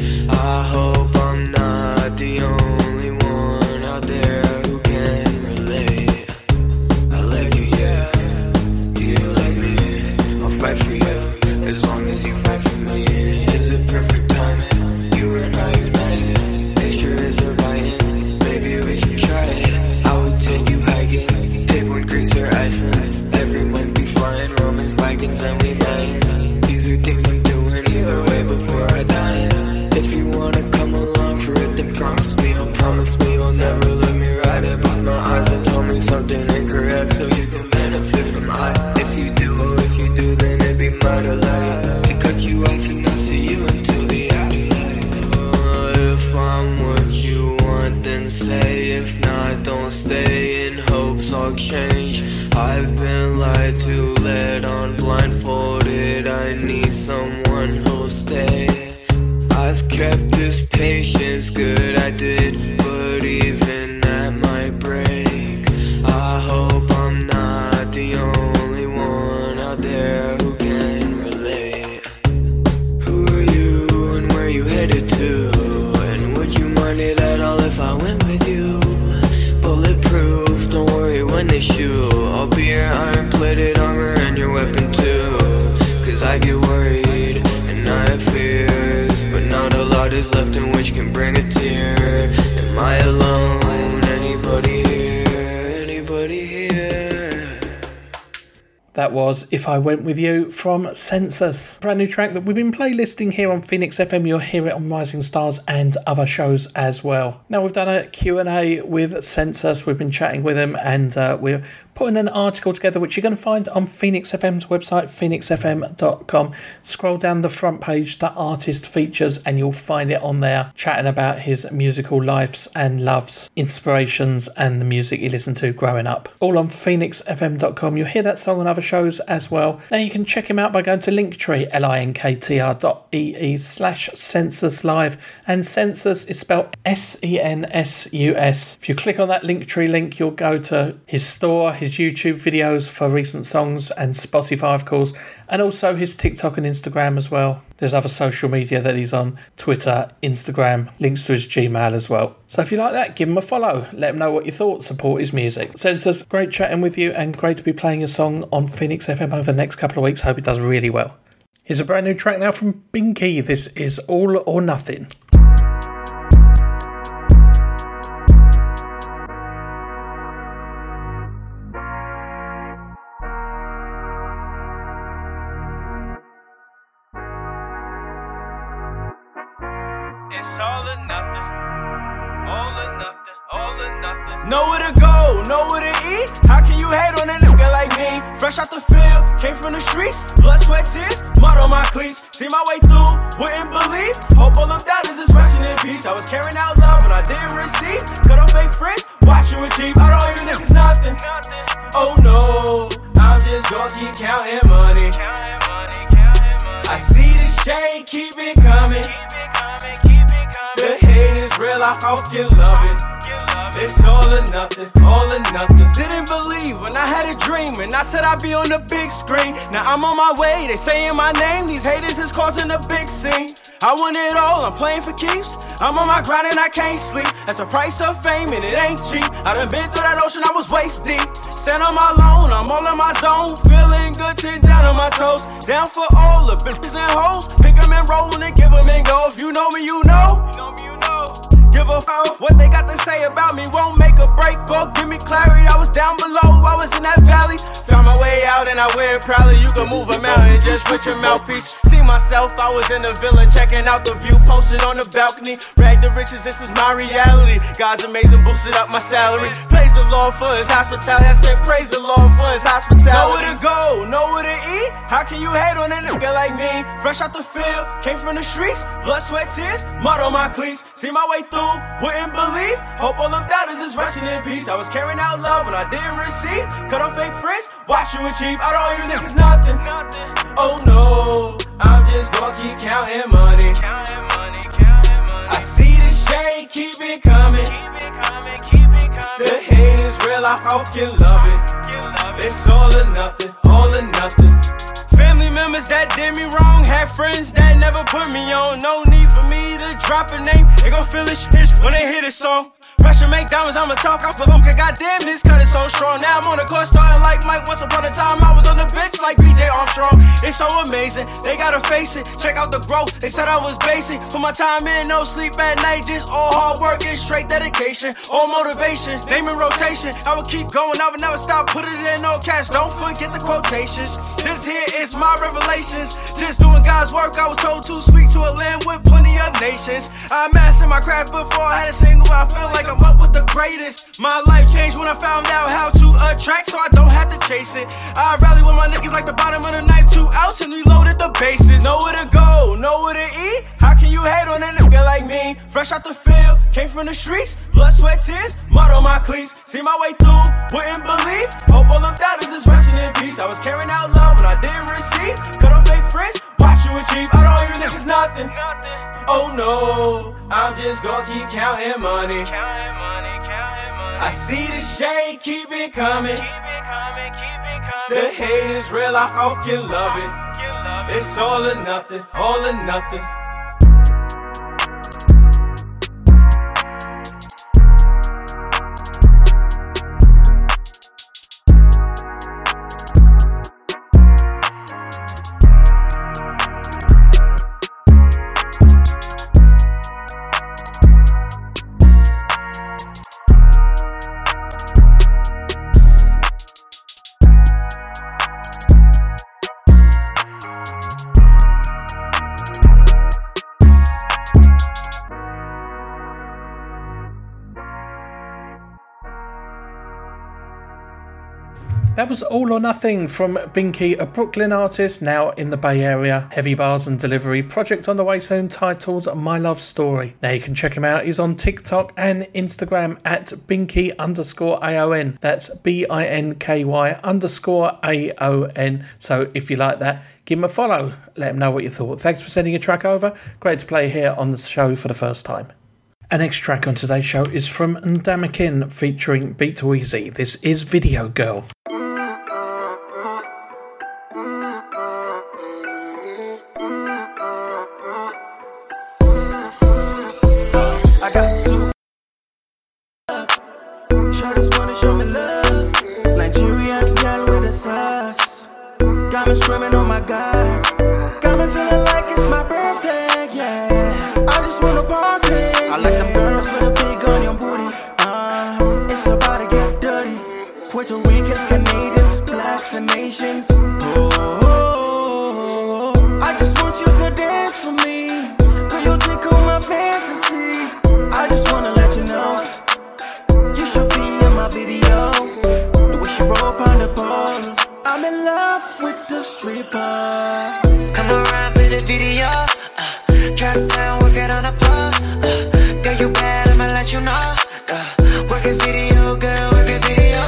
I hope I'm not the only one out there who can relate. I love you, yeah. Do you like me? I'll fight for you, as long as you fight for me. Is it perfect timing? You and I united. Nature is dividing. Maybe we should try it. I would take you hiking, Cape Point, Greece, or Iceland. Every month be flying Romans, Vikings, and we Mayans. These are things I'm doing either way before I die. If you wanna come along for it, then promise me, oh promise me you'll never let me ride it. But my eyes have told me something incorrect, so you can benefit from I. If you do, oh if you do, then it'd be murder life to cut you off and not see you until the afterlife. Oh, if I'm what you want, then say. If not, don't stay in hopes I'll change. I've been lied to, led on, blindfolded. I need someone who'll stay. I've kept this patience, good I did, but even that might break. I hope I'm not the only one out there who can relate. Who are you and where you headed to? And would you mind it at all if I went with you? Bulletproof, don't worry when they shoot. I'll be your iron-plated armor and your weapon too. Cause I get worried and I have fears, but not a lot is left in which can bring a tear. Am I alone? Anybody here? Anybody here? That was If I Went With You from Census. Brand new track that we've been playlisting here on Phoenix F M. You'll hear it on Rising Stars and other shows as well. Now we've done a Q and A with Census. We've been chatting with him and uh, we're putting an article together which you're going to find on Phoenix F M's website, phoenix f m dot com. Scroll down the front page, the artist features, and you'll find it on there, chatting about his musical lives and loves, inspirations, and the music he listened to growing up. All on phoenix f m dot com. You'll hear that song on other shows as well. Now you can check him out by going to Linktree, L-I-N-K-T-R dot E-E slash Census Live, and Census is spelled S E N S U S. If you click on that Linktree link, you'll go to his store, his YouTube videos for recent songs, and Spotify of course, and also his TikTok and Instagram as well. There's other social media that he's on, Twitter, Instagram, links to his Gmail as well. So if you like that, give him a follow, let him know what you thought, support his music. Census, great chatting with you and great to be playing your song on Phoenix F M over the next couple of weeks. Hope it does really well. Here's a brand new track now from Binky. This is All or Nothing. Nowhere to go, nowhere to eat. How can you hate on a nigga like me? Fresh out the field, came from the streets. Blood, sweat, tears, mud on my cleats. See my way through, wouldn't believe. Hope all them doubters is resting in peace. I was carrying out love when I didn't receive. Cut off fake friends, watch you achieve. I don't owe you niggas nothing. Oh no, I'm just gonna keep counting money. I see this shade, keep it coming. The hate is real, I fucking love it. It's all or nothing, all or nothing. Didn't believe when I had a dream and I said I'd be on the big screen. Now I'm on my way, they saying my name. These haters is causing a big scene. I want it all, I'm playing for keeps. I'm on my grind and I can't sleep. That's the price of fame and it ain't cheap. I done been through that ocean, I was waist deep. Stand on my lawn, I'm all in my zone. Feeling good, ten down on my toes. Down for all the bitches and hoes. Pick them and roll and give them and go. If you know me, you know. Give a off. What they got to say about me won't make a break. Go give me clarity. I was down below, I was in that valley. Found my way out and I wear it proudly. You can move a mountain just with your mouthpiece. See myself, I was in the villa checking out the view, posted on the balcony. Rag the riches, this is my reality. God's amazing, boosted up my salary. Praise the Lord for his hospitality. I said praise the Lord for his hospitality. Know where to go, know where to eat. How can you hate on a nigga like me? Fresh out the field, came from the streets. Blood, sweat, tears, mud on my cleats. See my way through, wouldn't believe. Hope all them doubters is resting in peace. I was carrying out love when I didn't receive. Cut off fake friends, watch you achieve. I don't owe you niggas nothing. Oh no, I'm just gonna keep counting money. I see the shade, keep it coming. The hate is real, I fucking love it. It's all or nothing, all or nothing. Family members that did me wrong, had friends that never put me on. No need for me to drop a name, they gon' feel it shit when they hear this song. Pressure make diamonds, I'ma talk, I feel them, cause goddamn this cut is so strong. Now I'm on the court starting like Mike, once upon a time I was on the bench like B J Armstrong. It's so amazing, they gotta face it, check out the growth, they said I was basic. Put my time in, no sleep at night, just all hard work and straight dedication. All motivation, name and rotation, I would keep going, I would never stop, put it in no cash, don't forget the quotations. This here is my revelations, just doing God's work, I was told to speak to a land with plenty of nations. I mastered my craft before I had a single, I feel like I'm up with the greatest. My life changed when I found out how to attract, so I don't have to chase it. I rally with my niggas like the bottom of the knife, two outs and we loaded the bases. Know where to go, know where to eat. How can you hate on a nigga like me? Fresh out the field, came from the streets. Blood, sweat, tears, mud on my cleats. See my way through, wouldn't believe. Hope all them doubters is resting in peace. I was carrying out love when I didn't receive. Cut off fake friends, watch you achieve. I don't owe you niggas nothing. Oh no, I'm just gonna keep counting money. I see the shade, keep it coming. The hate is real, I fucking love it. It's all or nothing, all or nothing. That was All or Nothing from Binky, a Brooklyn artist now in the Bay Area. Heavy bars and delivery. Project on the way soon titled My Love Story. Now you can check him out. He's on TikTok and Instagram at Binky underscore A O N. That's B I N K Y underscore A O N. So if you like that, give him a follow. Let him know what you thought. Thanks for sending a track over. Great to play here on the show for the first time. Our next track on today's show is from Ndamakin featuring Beat to Easy. This is Video Girl. Got me screaming, oh my God. Got me feeling like it's my birthday, yeah. I just wanna party. I like them girls with a big on your booty. Uh, it's about to get dirty. Puerto Ricans, Canadians, blacks and Asians. Oh, oh, oh. I just want you to dance for me. Girl, you tickle my fantasy. I just wanna let you know you should be in my video. The way she roll on the pole. I'm in love with the stripper. Come around for the video. Uh, drop down, work it on the pole. Uh, girl, you bad, I'ma let you know. Uh, work a video, girl, work a video,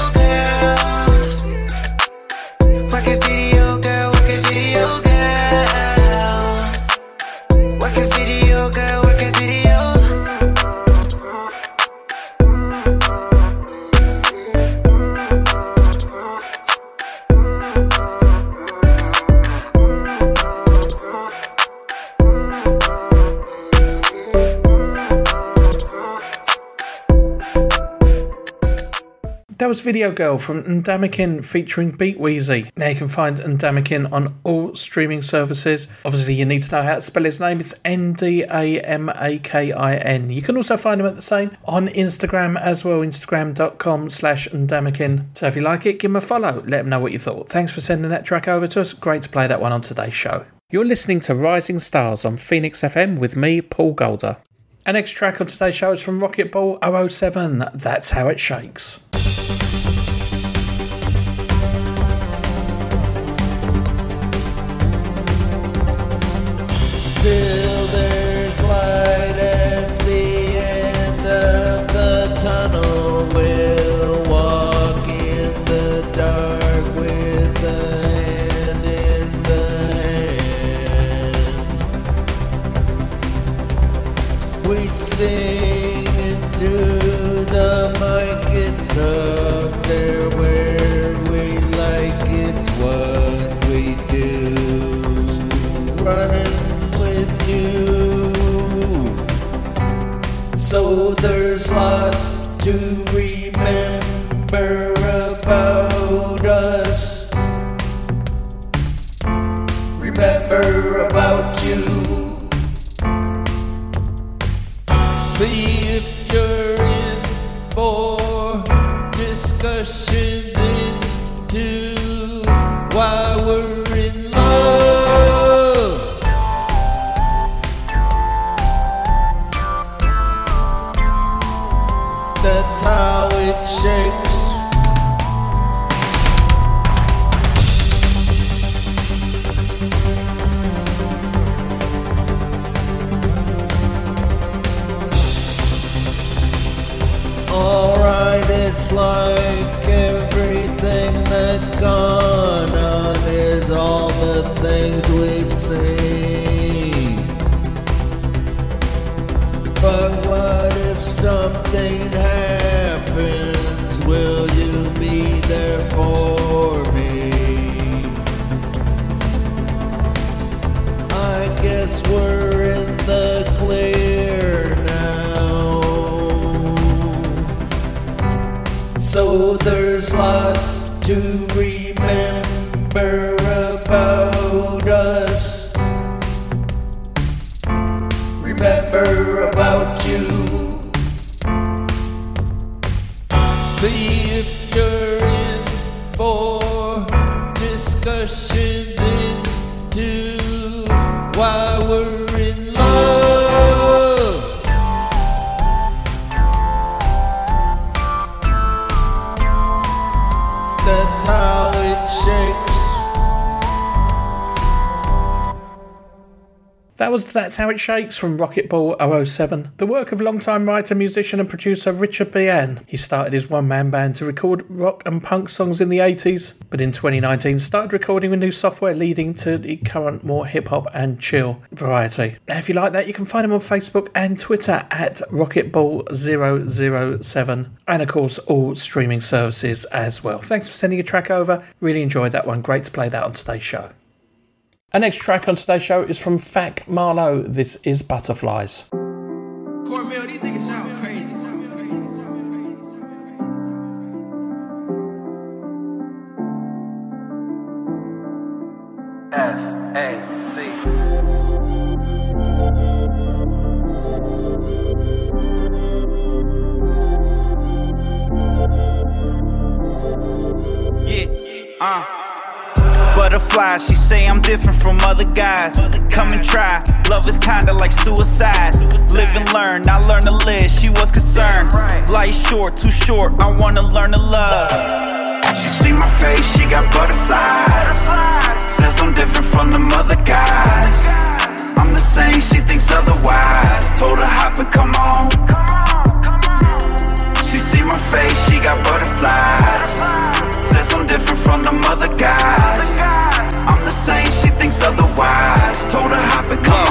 girl. Work a video, girl, work a video, girl. Work a video, girl, work a video. That was Video Girl from Ndamukinn featuring Beat Weezy. Now you can find Ndamukinn on all streaming services. Obviously you need to know how to spell his name. It's N D A M A K I N. You can also find him at the same on Instagram as well, instagram.com slash Ndamukinn. So if you like it, give him a follow. Let him know what you thought. Thanks for sending that track over to us. Great to play that one on today's show. You're listening to Rising Stars on Phoenix F M with me, Paul Golder. Our next track on today's show is from Rocket Ball oh oh seven. That's How It Shakes. Till there's light at the end of the tunnel, we'll walk in the dark with the hand in the hand. We sing into the mic, it's up there where we like, it's what we do. Running you. So there's lots to remember about us. Remember about you. See if you're in for discussions into why we're in love. That's how it shakes. Alright, it's like everything that's gone on is all the things we've seen. But what if something happens? Will you be there for me? I guess we're in the clear now. So there's lots to remember about us. Remember about you. See if you're in for discussions into why we're in love. That's how it shakes. That was That's How It Shakes from Rocket Ball oh oh seven, the work of longtime writer, musician and producer Richard Bien. He started his one-man band to record rock and punk songs in the eighties, but in twenty nineteen started recording with new software leading to the current more hip-hop and chill variety. Now if you like that, you can find him on Facebook and Twitter at Rocket Ball zero zero seven, and of course all streaming services as well. Thanks for sending a track over, really enjoyed that one, great to play that on today's show. Our next track on today's show is from Fac Marlowe. This is Butterflies. Cornmeal, these niggas sound crazy. Sound crazy. Sound crazy. F A C. Yeah, uh. Butterfly, she say I'm different from other guys. Come and try, love is kinda like suicide. Live and learn, I learn to live, she was concerned. Life short, too short, I wanna learn to love. She see my face, she got butterflies. Says I'm different from the other guys. I'm the same, she thinks otherwise. Told her hop and come on. She see my face, she got butterflies. Says I'm different from the other guys. I'm the same, she thinks otherwise. Told her hop and come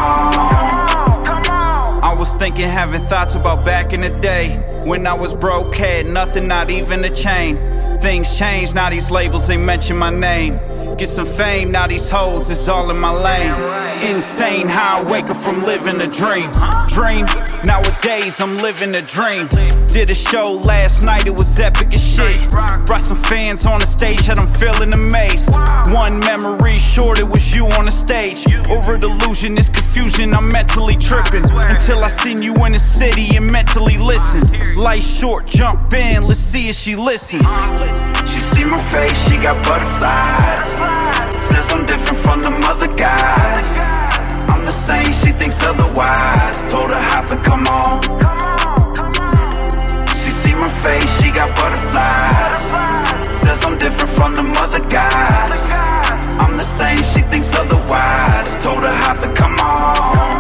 on. I was thinking, having thoughts about back in the day when I was broke, had nothing, not even a chain. Things changed, now these labels ain't mention my name. get some fame, now these hoes is all in my lane. Insane how I wake up from living a dream. Dream, nowadays I'm living a dream. Did a show last night, it was epic as shit. Brought some fans on the stage, had them feeling amazed. One memory short, it was you on the stage. Over delusion, this confusion, I'm mentally tripping. Until I seen you in the city and mentally listen. Life short, jump in, let's see if she listens. She see my face, she got butterflies. Says I'm different from them other guys. I'm the same, she thinks otherwise. Told her hop and come on. She see my face, she got butterflies. Says I'm different from them other guys. I'm the same, she thinks otherwise. Told her hop and come on.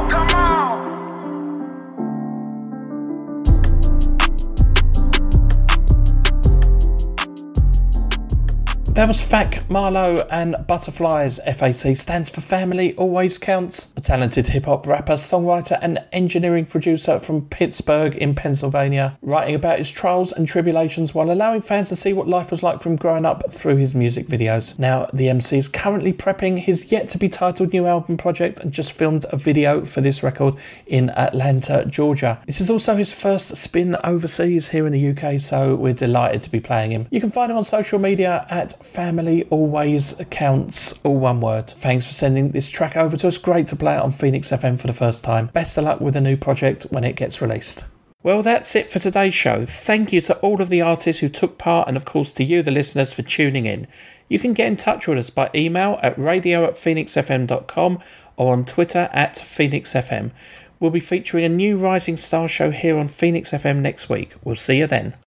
That was Fac Marlowe and Butterflies. F A C stands for Family Always Counts. A talented hip-hop rapper, songwriter and engineering producer from Pittsburgh in Pennsylvania, writing about his trials and tribulations while allowing fans to see what life was like from growing up through his music videos. Now, the M C is currently prepping his yet-to-be-titled new album project and just filmed a video for this record in Atlanta, Georgia. This is also his first spin overseas here in the U K, so we're delighted to be playing him. You can find him on social media at Family Always Counts, all one word. Thanks for sending this track over to us. Great to play it on Phoenix F M for the first time. Best of luck with the new project when it gets released. Well, that's it for today's show. Thank you to all of the artists who took part, and of course to you, the listeners, for tuning in. You can get in touch with us by email at radio at phoenix f m dot com or on Twitter at phoenix f m. We'll be featuring a new Rising Star show here on Phoenix F M next week. We'll see you then.